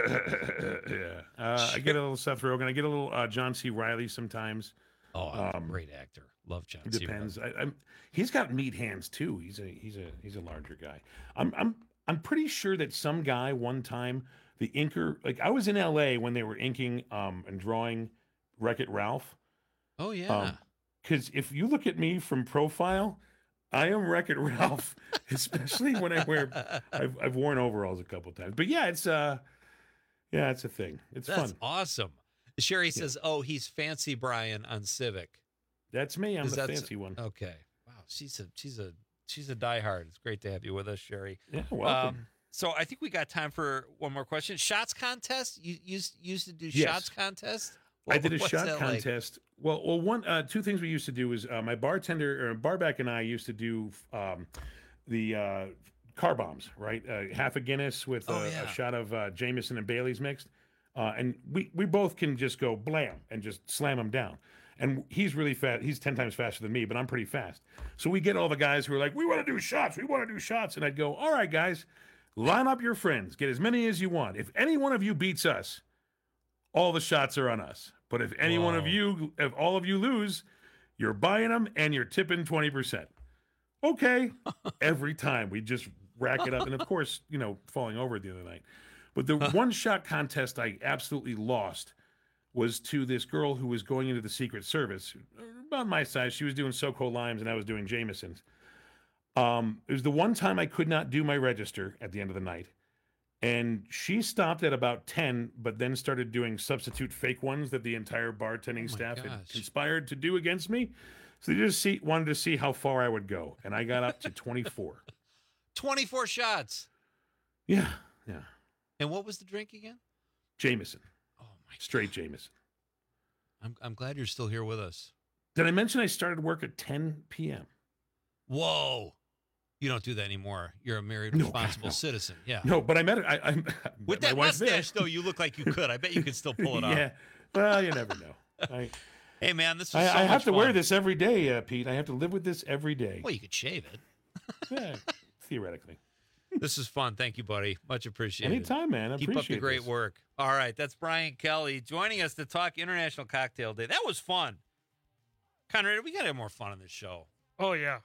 I get a little Seth Rogen. I get a little John C. Reilly sometimes. Oh, great actor. Love John C. Depends. He's got meat hands too. He's a larger guy. I'm pretty sure that some guy one time, the inker, like I was in LA when they were inking and drawing Wreck-It Ralph. Oh yeah. Because if you look at me from profile, I am Wreck-It Ralph, especially when I wear. I've worn overalls a couple times, but yeah, it's a thing. It's fun. That's awesome. Sherry says, "Oh, he's Fancy Brian on Civic." That's me. I'm the fancy one. Okay. Wow. She's a diehard. It's great to have you with us, Sherry. Yeah, welcome. So I think we got time for one more question. Shots contest. You used to do shots contest. I did a shot contest. Like? Well, two things we used to do was my bartender or barback and I used to do the car bombs, right? Half a Guinness with a shot of Jameson and Bailey's mixed. And we both can just go blam and just slam them down. And he's really fast. He's 10 times faster than me, but I'm pretty fast. So we get all the guys who are like, we want to do shots. We want to do shots. And I'd go, all right, guys, line up your friends. Get as many as you want. If any one of you beats us, all the shots are on us. But if any one of you, if all of you lose, you're buying them and you're tipping 20%. Okay. Every time we just rack it up. And of course, falling over the other night. But the one shot contest I absolutely lost was to this girl who was going into the Secret Service, about my size. She was doing SoCo Limes and I was doing Jamesons. It was the one time I could not do my register at the end of the night. And she stopped at about 10, but then started doing substitute fake ones that the entire bartending staff had conspired to do against me. So they just wanted to see how far I would go. And I got up to 24. 24 shots. Yeah. And what was the drink again? Jameson. Oh, my Straight Jameson. I'm glad you're still here with us. Did I mention I started work at 10 p.m.? Whoa. You don't do that anymore. You're a married, responsible citizen. Yeah. No, but I met it. I with that mustache, though, you look like you could. I bet you could still pull it off. Yeah. Well, you never know. Hey, man, this is so much I have to fun. wear this every day, Pete. I have to live with this every day. Well, you could shave it. Yeah, theoretically. This is fun. Thank you, buddy. Much appreciated. Anytime, man. I Keep up appreciate the great this. work. All right. That's Brian Kelly joining us to talk International Cocktail Day. That was fun. Conrad, we got to have more fun on this show. Oh, yeah.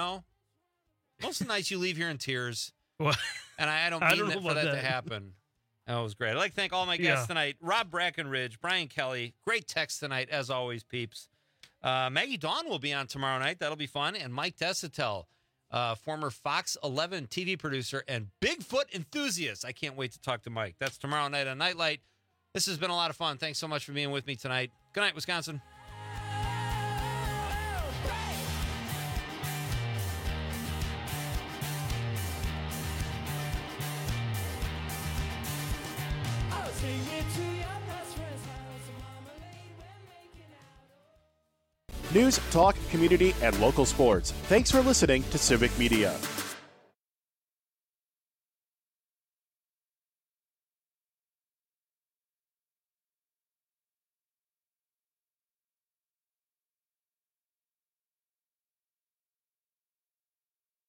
Most of the nights you leave here in tears. Well, and I don't mean that for that to happen. That was great. I'd like to thank all my guests tonight. Rob Brackenridge, Brian Kelly. Great text tonight, as always, peeps. Maggie Dawn will be on tomorrow night. That'll be fun. And Mike Desitel, former Fox 11 TV producer and Bigfoot enthusiast. I can't wait to talk to Mike. That's tomorrow night on Nightlight. This has been a lot of fun. Thanks so much for being with me tonight. Good night, Wisconsin. News, talk, community, and local sports. Thanks for listening to Civic Media.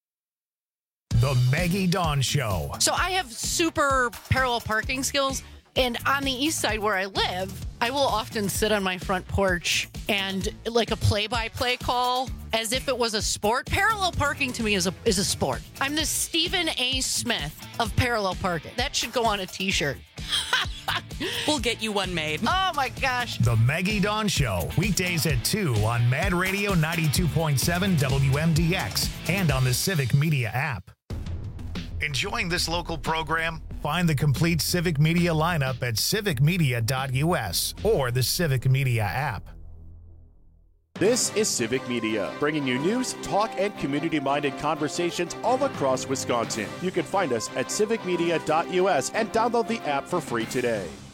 The Maggie Dawn Show. So I have super parallel parking skills. And on the east side where I live, I will often sit on my front porch and like a play-by-play call as if it was a sport. Parallel parking to me is a sport. I'm the Stephen A. Smith of parallel parking. That should go on a t-shirt. We'll get you one made. Oh my gosh. The Maggie Dawn Show, weekdays at 2 on Mad Radio 92.7 WMDX and on the Civic Media app. Enjoying this local program? Find the complete Civic Media lineup at civicmedia.us or the Civic Media app. This is Civic Media, bringing you news, talk, and community-minded conversations all across Wisconsin. You can find us at civicmedia.us and download the app for free today.